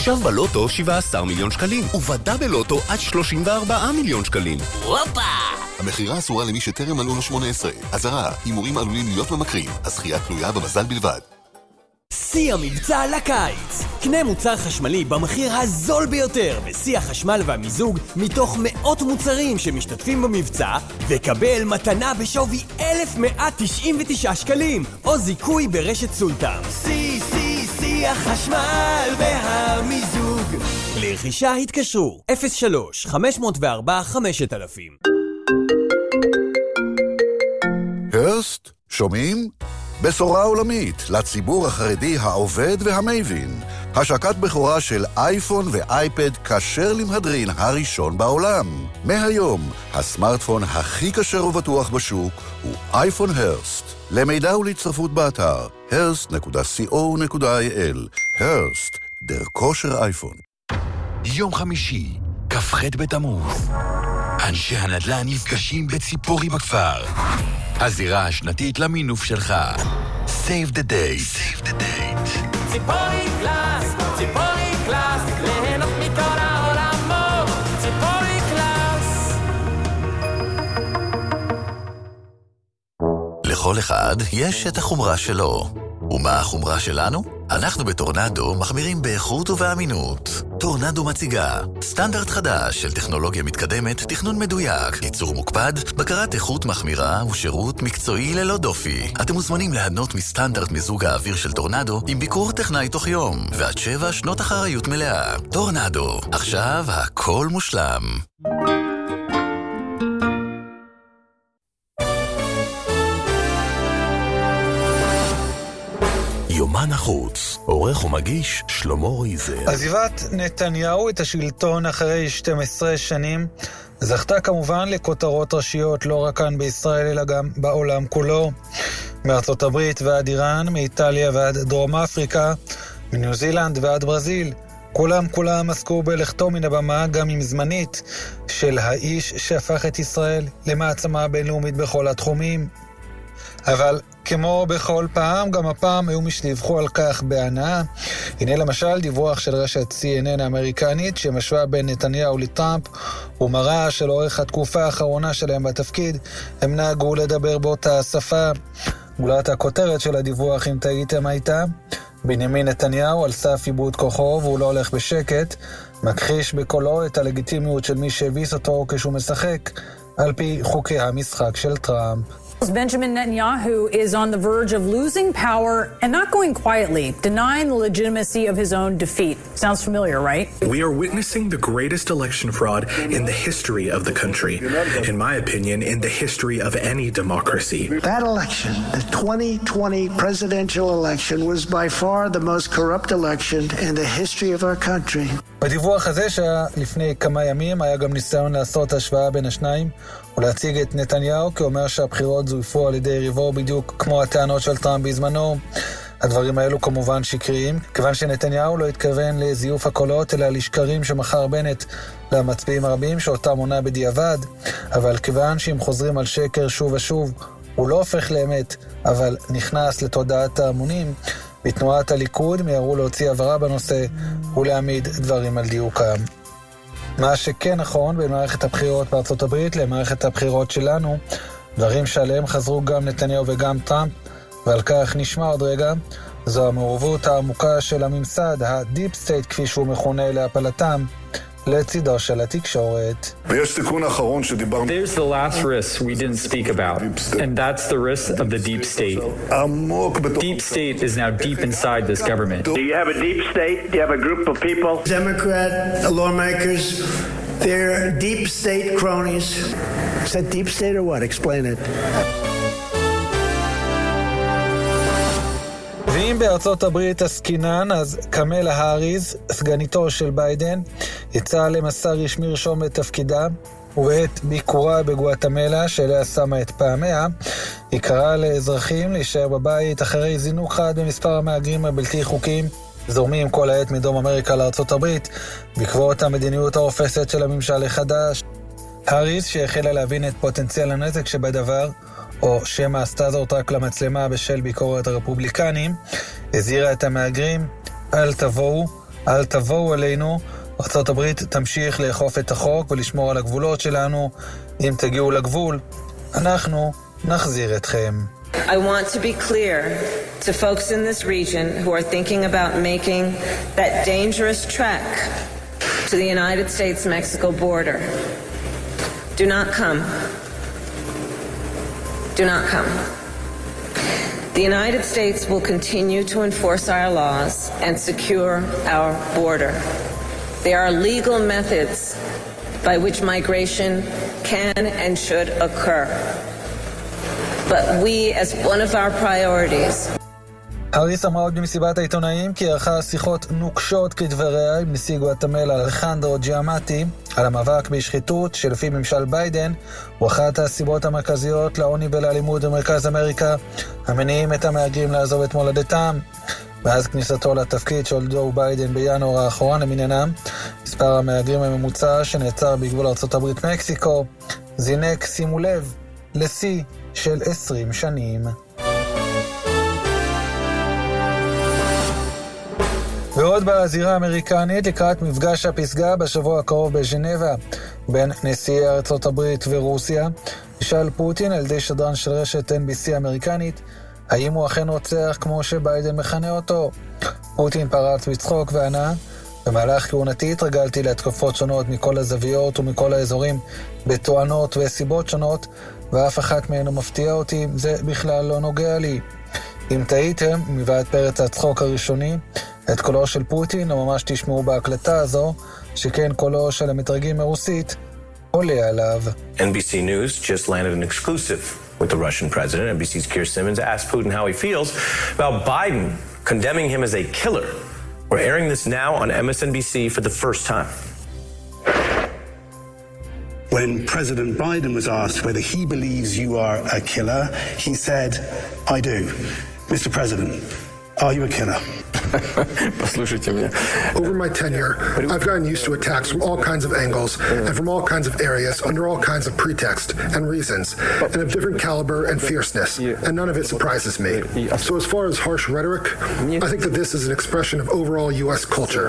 עכשיו בלוטו שבעה עשר מיליון שקלים, ובדה בלוטו עד שלושים וארבעה מיליון שקלים.
הופה!
המחירה אסורה למי שטרם מלאו לו שמונה עשרה. אזהרה, הימורים עלולים להיות ממכרים. הזכייה תלויה במזל בלבד.
שיא המבצע לקיץ. קנה מוצר חשמלי במחיר הזול ביותר בשיא החשמל והמיזוג מתוך מאות מוצרים שמשתתפים במבצע, וקבל מתנה בשווי אלף מאה תשעים ותשעה שקלים או זיכוי ברשת סולטן. שיא, שיא, שיא החשמל והמיזוג. לרכישה התקשרו אפס שלוש חמש אפס ארבע חמשת אלפים.
הרסט, שומעים? בשורה עולמית לציבור החרדי העובד והמבין. השקת בכורה של אייפון ואייפד כשר למהדרין הראשון בעולם. מהיום, הסמארטפון הכי כשר ובטוח בשוק הוא אייפון הרסט. למידע ולהצטרפות באתר הרסט נקודה סי או נקודה איי אל. הרסט, דרכו של אייפון.
יום חמישי, כ"ח בתמוז. אנשי הנדל"ן נפגשים בציפורי בכפר. הזירה השנתית למינוף שלך. Save the date. Save the date.
ציפורי קלאס, ציפורי קלאס, ליהנות מכל העולמות, ציפורי קלאס.
לכל אחד יש את החומרה שלו. ומה החומרה שלנו? אנחנו בטורנדו מחמירים באיכות ובאמינות. טורנדו מציגה סטנדרט חדש של טכנולוגיה מתקדמת, תכנון מדויק, ייצור מוקפד, בקרת איכות מחמירה ושירות מקצועי ללא דופי. אתם מוזמנים להנות מסטנדרט מיזוג האוויר של טורנדו עם ביקור טכנאי תוך יום ועד שבע שנות אחריות מלאה. טורנדו, עכשיו הכל מושלם. יומן החוץ, עורך ומגיש שלמה ריזר.
עזיבת נתניהו את השלטון אחרי שתים עשרה שנים זכתה כמובן לכותרות ראשיות לא רק כאן בישראל אלא גם בעולם כולו. מארצות הברית ועד איראן, מאיטליה ועד דרום אפריקה, מניו זילנד ועד ברזיל. כולם כולם עסקו בלכתו מן הבמה גם עם זמנית של האיש שהפך את ישראל למעצמה בינלאומית בכל התחומים. אבל כמו בכל פעם, גם הפעם היו מי שדיווחו על כך בהנאה. הנה למשל דיווח של רשת סי אן אן האמריקנית שמשווה בין נתניהו לטראמפ ומראה שלאורך התקופה האחרונה שלהם בתפקיד הם נהגו לדבר באותה שפה. גולת הכותרת של הדיווח, אם תהיתם, הייתה: בנימין נתניהו על סף איבוד כוחו והוא לא הולך בשקט, מכחיש בקולו את הלגיטימיות של מי שהביס אותו כשהוא משחק על פי חוקי המשחק של טראמפ.
Benjamin Netanyahu is on the verge of losing power and not going quietly, denying the legitimacy of his own defeat. Sounds familiar, right?
We are witnessing the greatest election fraud in the history of the country. In my opinion, in the history of any democracy.
That election, the twenty twenty presidential election, was by far the most corrupt election in the history of our country.
בדיווח הזה שלפני כמה ימים היה גם ניסיון לעשות השוואה בין השניים ולהציג את נתניהו כאומר שהבחירות זויפו על ידי ריבו בדיוק כמו הטענות של טראמפ בזמנו. הדברים האלו כמובן שקריים, כיוון שנתניהו לא התכוון לזיוף הקולות אלא לשקרים שמכר בנט למצביעים הרבים שאותם מונה בדיעבד, אבל כיוון שהם חוזרים על שקר שוב ושוב הוא לא הופך לאמת אבל נכנס לתודעת ההמונים. בתנועת הליכוד מיהרו להוציא הבהרה בנושא ולהעמיד דברים על דיוקם. מה שכן נכון בין מערכת הבחירות בארצות הברית למערכת הבחירות שלנו, דברים שעליהם חזרו גם נתניהו וגם טראמפ, ועל כך נשמע עוד רגע, זו המעורבות העמוקה של הממסד, הדיפ סטייט כפי שהוא מכונה להפלתם, לצידו של התקשורת.
ויש תיקון האחרון שדיברנו.
There's the last risk we didn't speak about, and that's the risk of the deep state.
עמוק בתוך...
Deep state is now deep inside this government.
Do you have a deep state? Do you have a group of people?
Democrat lawmakers, they're deep state cronies. Is that deep state or what? Explain it.
ואם בארצות הברית עסקינן, אז קמלה האריס, סגניתו של ביידן, יצאה למסע רשמי ראשון בתפקידה, ובעת ביקורה בגואטמלה, שאליה שמה את פעמיה, היא קראה לאזרחים להישאר בבית אחרי זינוק חד במספר המהגרים הבלתי חוקיים, זורמים כל העת מדרום אמריקה לארצות הברית, בעקבות המדיניות האופסת של הממשל החדש. האריס, שהחלה להבין את פוטנציאל הנזק שבדבר, או שמה עשתה זאת רק למצלמה בשל ביקורת הרפובליקנים, הזהירה את המהגרים, אל תבואו, אל תבואו אלינו, ארצות הברית תמשיך לאכוף את החוק ולשמור על הגבולות שלנו. אם תגיעו לגבול, אנחנו נחזיר אתכם.
I want to be clear to folks in this region who are thinking about making that dangerous trek to the United States-Mexico border. Do not come. Do not come. The United States will continue to enforce our laws and secure our border. There are legal methods by which migration can and should occur. But we, as one of our priorities,
האריס אמרה עוד במסיבת העיתונאים כי ערכה שיחות נוקשות כדבריה עם נשיא גואטמלה אלחנדרו ג'יאמטי על המאבק בשחיתות שלפי ממשל ביידן הוא אחת הסיבות המרכזיות לעוני ולאלימות במרכז אמריקה המניעים את המהגרים לעזוב את מולדתם. מאז כניסתו לתפקיד של ג'ו ביידן בינואר האחרון למניינם, מספר המהגרים הממוצע שנעצר בגבול ארצות הברית מקסיקו זינק, שימו לב, לשיא של עשרים שנים. ועוד בזירה האמריקנית לקראת מפגש הפסגה בשבוע הקרוב בז'נבה בין נשיאי ארצות הברית ורוסיה, נשאל פוטין על ידי שדרן של רשת אן בי סי אמריקנית האם הוא אכן רוצח כמו שביידן מכנה אותו. פוטין פרץ בצחוק וענה, במהלך כהונתי התרגלתי להתקפות שונות מכל הזוויות ומכל האזורים בתואנות וסיבות שונות, ואף אחת מהן לא מפתיע אותי, זה בכלל לא נוגע לי. אם טעיתם, מבעד פרץ הצחוק הראשוני, את קולו של פוטין לא ממש תשמעו בהקלטה הזו, שכן קולו של המתרגם מרוסית עולה עליו.
N B C News just landed an exclusive with the Russian president. N B C's Keir Simmons asked Putin how he feels about Biden condemning him as a killer. We're airing this now on M S N B C for the first time.
When President Biden was asked whether he believes you are a killer, he said, I do. Mister President, are you a killer?
Послушайте меня.
Over my tenure, I've gotten used to attacks from all kinds of angles and from all kinds of areas under all kinds of pretext and reasons and of different caliber and fierceness, and none of it surprises me. So as far as harsh rhetoric, I think that this is an expression of overall U S culture.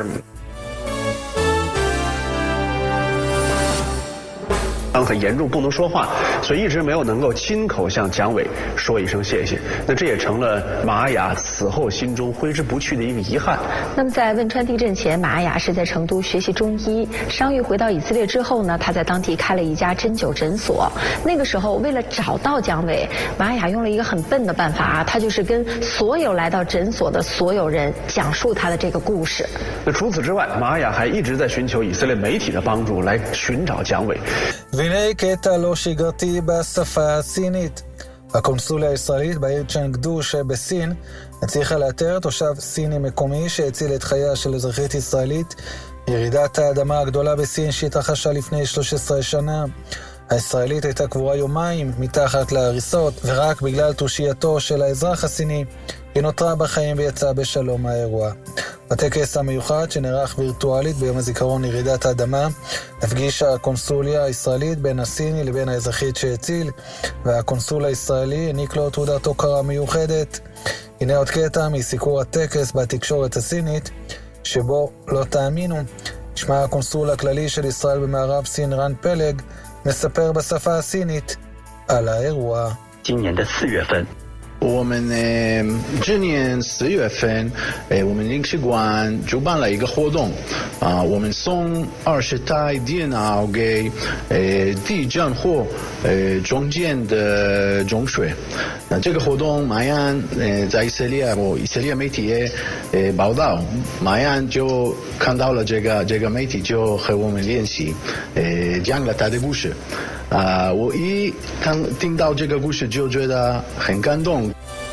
很严重不能说话，所以一直没有能够亲口向蒋伟说一声谢谢。那这也成了马雅此后心中挥之不去的一个遗憾。
那么在汶川地震前，马雅是在成都学习中医。伤愈回到以色列之后呢，他在当地开了一家针灸诊所。那个时候，为了找到蒋伟，马雅用了一个很笨的办法啊，他就是跟所有来到诊所的所有人讲述他的这个故事。
那除此之外，马雅还一直在寻求以色列媒体的帮助来寻找蒋伟。
והנה קטע לא שגרתי בשפה הסינית. הקונסוליה הישראלית בעיר צ'נגדו שבסין הצליחה לאתר תושב סיני מקומי שהציל את חייה של אזרחית ישראלית. ירידת האדמה הגדולה בסין שהתרחשה לפני שלוש עשרה שנה. הישראלית הייתה קבורה יומיים מתחת להריסות, ורק בגלל תושייתו של האזרח הסיני היא נותרה בחיים ויצאה בשלום מהאירוע. בטקס המיוחד שנערך וירטואלית ביום הזיכרון ירידת האדמה, הפגישה הקונסוליה הישראלית בין הסיני לבין האזרחית שהציל, והקונסול הישראלי העניק לו תעודת הוקרה מיוחדת. הנה עוד קטע מסיקור הטקס בתקשורת הסינית, שבו לא תאמינו, נשמע הקונסול הכללי של ישראל במערב סין רן פלג, מספר בשפה הסינית על האירוע.
今年的四月份
我们呃，今年四月份，呃，我们领事馆主办了一个活动，啊、呃，我们送二十台电脑给呃地震后呃中间的中学。那这个活动马上呃在以色列，我以色列媒体也呃报道，马上就看到了这个这个媒体就和我们联系，呃讲了他的故事。 啊、呃，我一看听到这个故事就觉得很感动。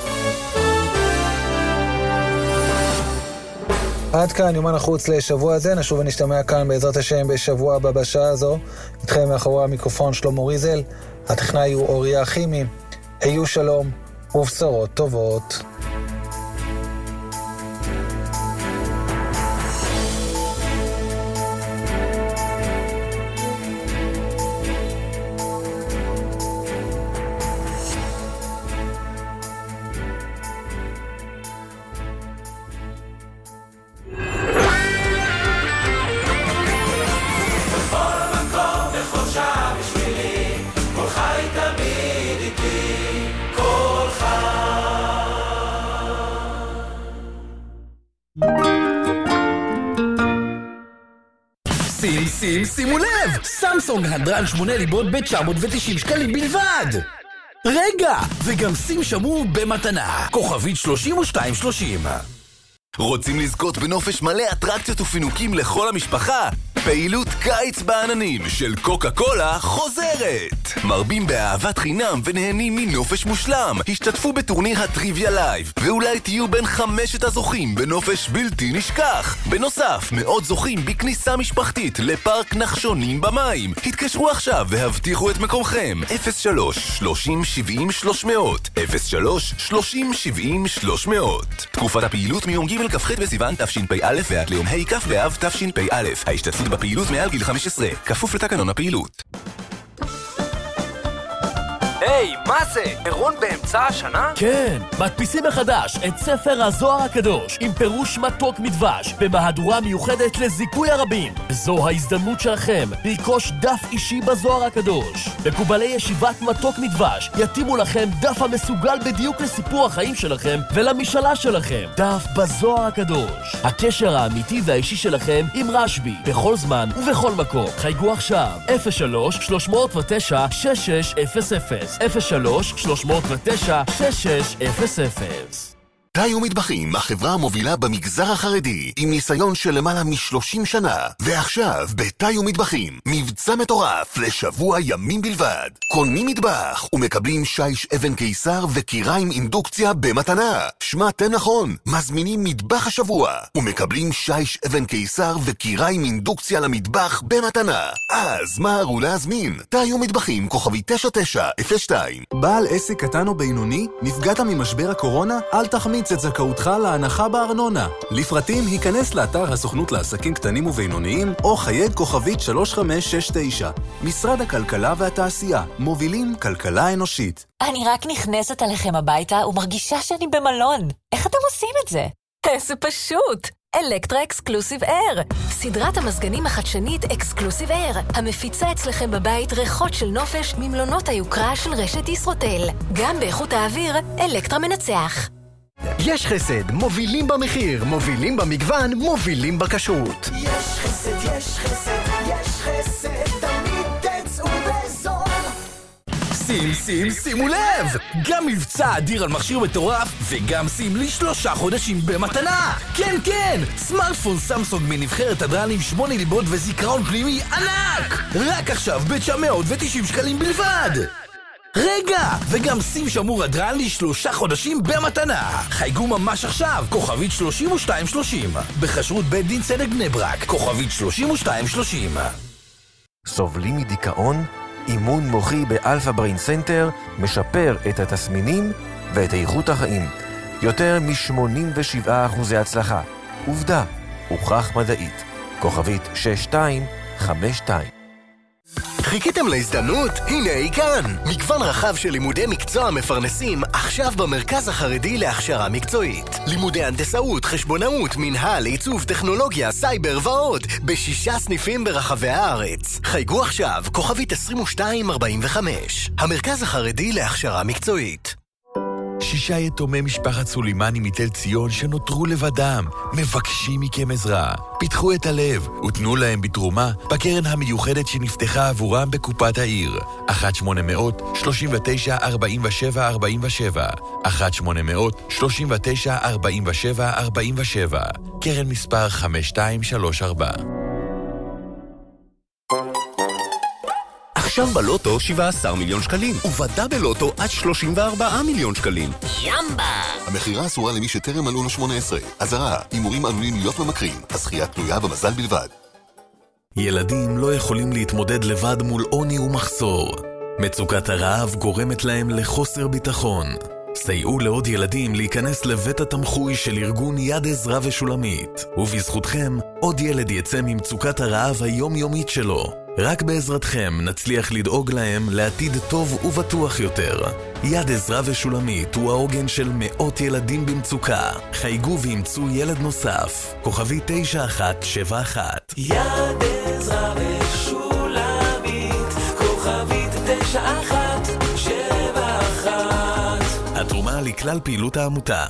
עד כאן יומן החוץ לשבוע הזה, נשוב ונשתמע כאן בעזרת השם בשבוע הבא בשעה הזו. איתכם מאחורי המיקרופון שלמה ריזל, הטכנאי הוא אוריה כימי. היו שלום ובשורות טובות.
שים, שימו לב! סמסונג הדרן שמונה ליבות ב-תשע מאות ותשעים שקלים בלבד! רגע! וגם סים שמור במתנה, כוכבית שלושים ושתיים שלושים.
רוצים לזכות בנופש מלא אטרקציות ופינוקים לכל המשפחה? פעילות קיץ בעננים של קוקה קולה חוזרת! מרבים באהבת חינם ונהנים מנופש מושלם. השתתפו בטורניר הטריוויה לייב, ואולי תהיו בין חמשת הזוכים בנופש בלתי נשכח. בנוסף, מאות זוכים בכניסה משפחתית לפארק נחשונים במים. התקשרו עכשיו והבטיחו את מקומכם. אפס שלוש שלושים שבעים שלוש מאות אפס שלוש שלושים שבעים שלוש מאות. תקופת הפעילות מיום ג' כ"ח בסיוון תשפ"א ועד ליום ה' כ' באב תשפ"א. ההשתתפות בפעילות מעל גיל חמש עשרה, כפוף לתקנון הפעילות.
היי, מה זה? אירון באמצע השנה?
כן, מדפיסים מחדש את ספר הזוהר הקדוש עם פירוש מתוק מדבש במהדורה מיוחדת לזיכוי הרבים. זו ההזדמנות שלכם לרכוש דף אישי בזוהר הקדוש. מקובלי ישיבת מתוק מדבש יתאימו לכם דף המסוגל בדיוק לסיפור החיים שלכם ולמשאלה שלכם. דף בזוהר הקדוש. הקשר האמיתי והאישי שלכם עם רשב"י בכל זמן ובכל מקום. חייגו עכשיו אפס שלוש שלוש אפס תשע שש שש אפס אפס אפס שלוש שלוש אפס תשע שש שש אפס אפס.
תאיו מטבחים, החברה המובילה במגזר החרדי, עם ניסיון של למעלה מ-שלושים שנה. ועכשיו, בתאיו מטבחים, מבצע מטורף לשבוע ימים בלבד. קונים מטבח ומקבלים שיש אבן קיסר וקיריים אינדוקציה במתנה. שמעתם נכון, מזמינים מטבח השבוע ומקבלים שיש אבן קיסר וקיריים אינדוקציה למטבח במתנה. אז מהרו להזמין. תאיו מטבחים, כוכבי תשע תשע אפס שתיים.
בעל עסק קטן או בינוני, נפגעת ממשבר הקורונה? אל תחמיץ את זכאותך להנחה בארנונה. לפרטים היכנס לאתר הסוכנות לעסקים קטנים ובינוניים או חייג כוכבית שלוש חמש שש תשע. משרד הכלכלה והתעשייה, מובילים כלכלה אנושית.
אני רק נכנסת עליכם הביתה ומרגישה שאני במלון. איך אתם עושים את זה? זה פשוט. אלקטרה אקסקלוסיב אייר, סדרת המזגנים החדשנית אקסקלוסיב אייר, המפיצה אצלכם בבית ריחות של נופש ממלונות היוקרה של רשת ישרוטל. גם באיכות האוויר, אלקטרה מנצח.
יש חסד, מובילים במחיר, מובילים במגוון, מובילים בכשרות.
יש חסד, יש חסד, יש חסד, תמיד תצאו בזול.
שים, שים, שימו לב! גם מבצע אדיר על מכשיר מטורף, וגם שים לי שלושה חודשים במתנה! כן, כן! סמארטפון סמסונג מנבחרת הדרן עם שמונה ליבות וזיכרון פנימי ענק! רק עכשיו ב-תשע מאות ותשעים שקלים בלבד! רגע! וגם שים שמור הדרן לי שלושה חודשים במתנה! חייגו ממש עכשיו, כוכבית שלושים ושתיים שלושים. בחשרות בית דין צדק בני ברק, כוכבית שלושים ושתיים שלושים.
סובלים מדיכאון? אימון מוחי באלפא בריין סנטר משפר את התסמינים ואת איכות החיים. יותר מ-שמונים ושבעה אחוז הצלחה. עובדה, הוכח מדעית. כוכבית שש שתיים חמש שתיים.
חיכיתם להזדמנות? הנה היא כאן! מגוון רחב של לימודי מקצוע מפרנסים עכשיו במרכז החרדי להכשרה מקצועית. לימודי הנדסאות, חשבונאות, מנהל, עיצוב, טכנולוגיה, סייבר ועוד בשישה סניפים ברחבי הארץ. חייגו עכשיו, כוכבית עשרים ושתיים ארבעים וחמש. המרכז החרדי להכשרה מקצועית.
שישה יתומי משפחת סולימני מתל ציון שנותרו לבדם, מבקשים מכם עזרה. פיתחו את הלב ותנו להם בתרומה בקרן המיוחדת שנפתחה עבורם בקופת העיר. אחת שמונה מאות שלושים ותשע ארבעים ושבע ארבעים ושבע אחת שמונה מאות שלושים ותשע ארבעים ושבע ארבעים ושבע. קרן מספר חמש שתיים שלוש ארבע.
עכשיו בלוטו שבעה עשר מיליון שקלים, ובדה בלוטו עד שלושים וארבעה מיליון שקלים.
ימבה! המחירה אסורה למי שטרם מלאו לו שמונה עשרה. אזהרה, הימורים עלולים להיות ממכרים. הזכייה תלויה במזל בלבד.
ילדים לא יכולים להתמודד לבד מול עוני ומחסור. מצוקת הרעב גורמת להם לחוסר ביטחון. סייעו לעוד ילדים להיכנס לבית התמחוי של ארגון יד עזרא ושולמית, ובזכותכם עוד ילד יצא ממצוקת הרעב היומיומית שלו. רק בעזרתכם נצליח לדאוג להם לעתיד טוב ובטוח יותר. יד עזרא ושולמית הוא העוגן של מאות ילדים במצוקה. חייגו וימצאו ילד נוסף. כוכבי תשע אחת שבע אחת.
יד עזרא ושולמית, כוכבית תשע אחת שבע אחת.
התרומה לכלל פעילות העמותה.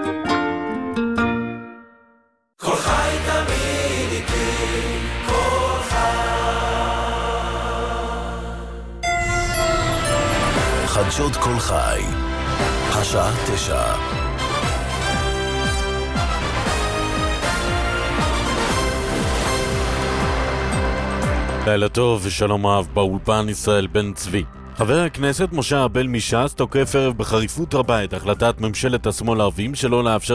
כל חי תמיד איתי, כל
חדשות כל חי. השעה תשע.
לילה טוב ושלום רב, באולפן ישראל בן צבי. חבר הכנסת משה ארבל מש"ס תוקף ערב בחריפות רבה את החלטת ממשלת השמאל הערבים שלא לאפשר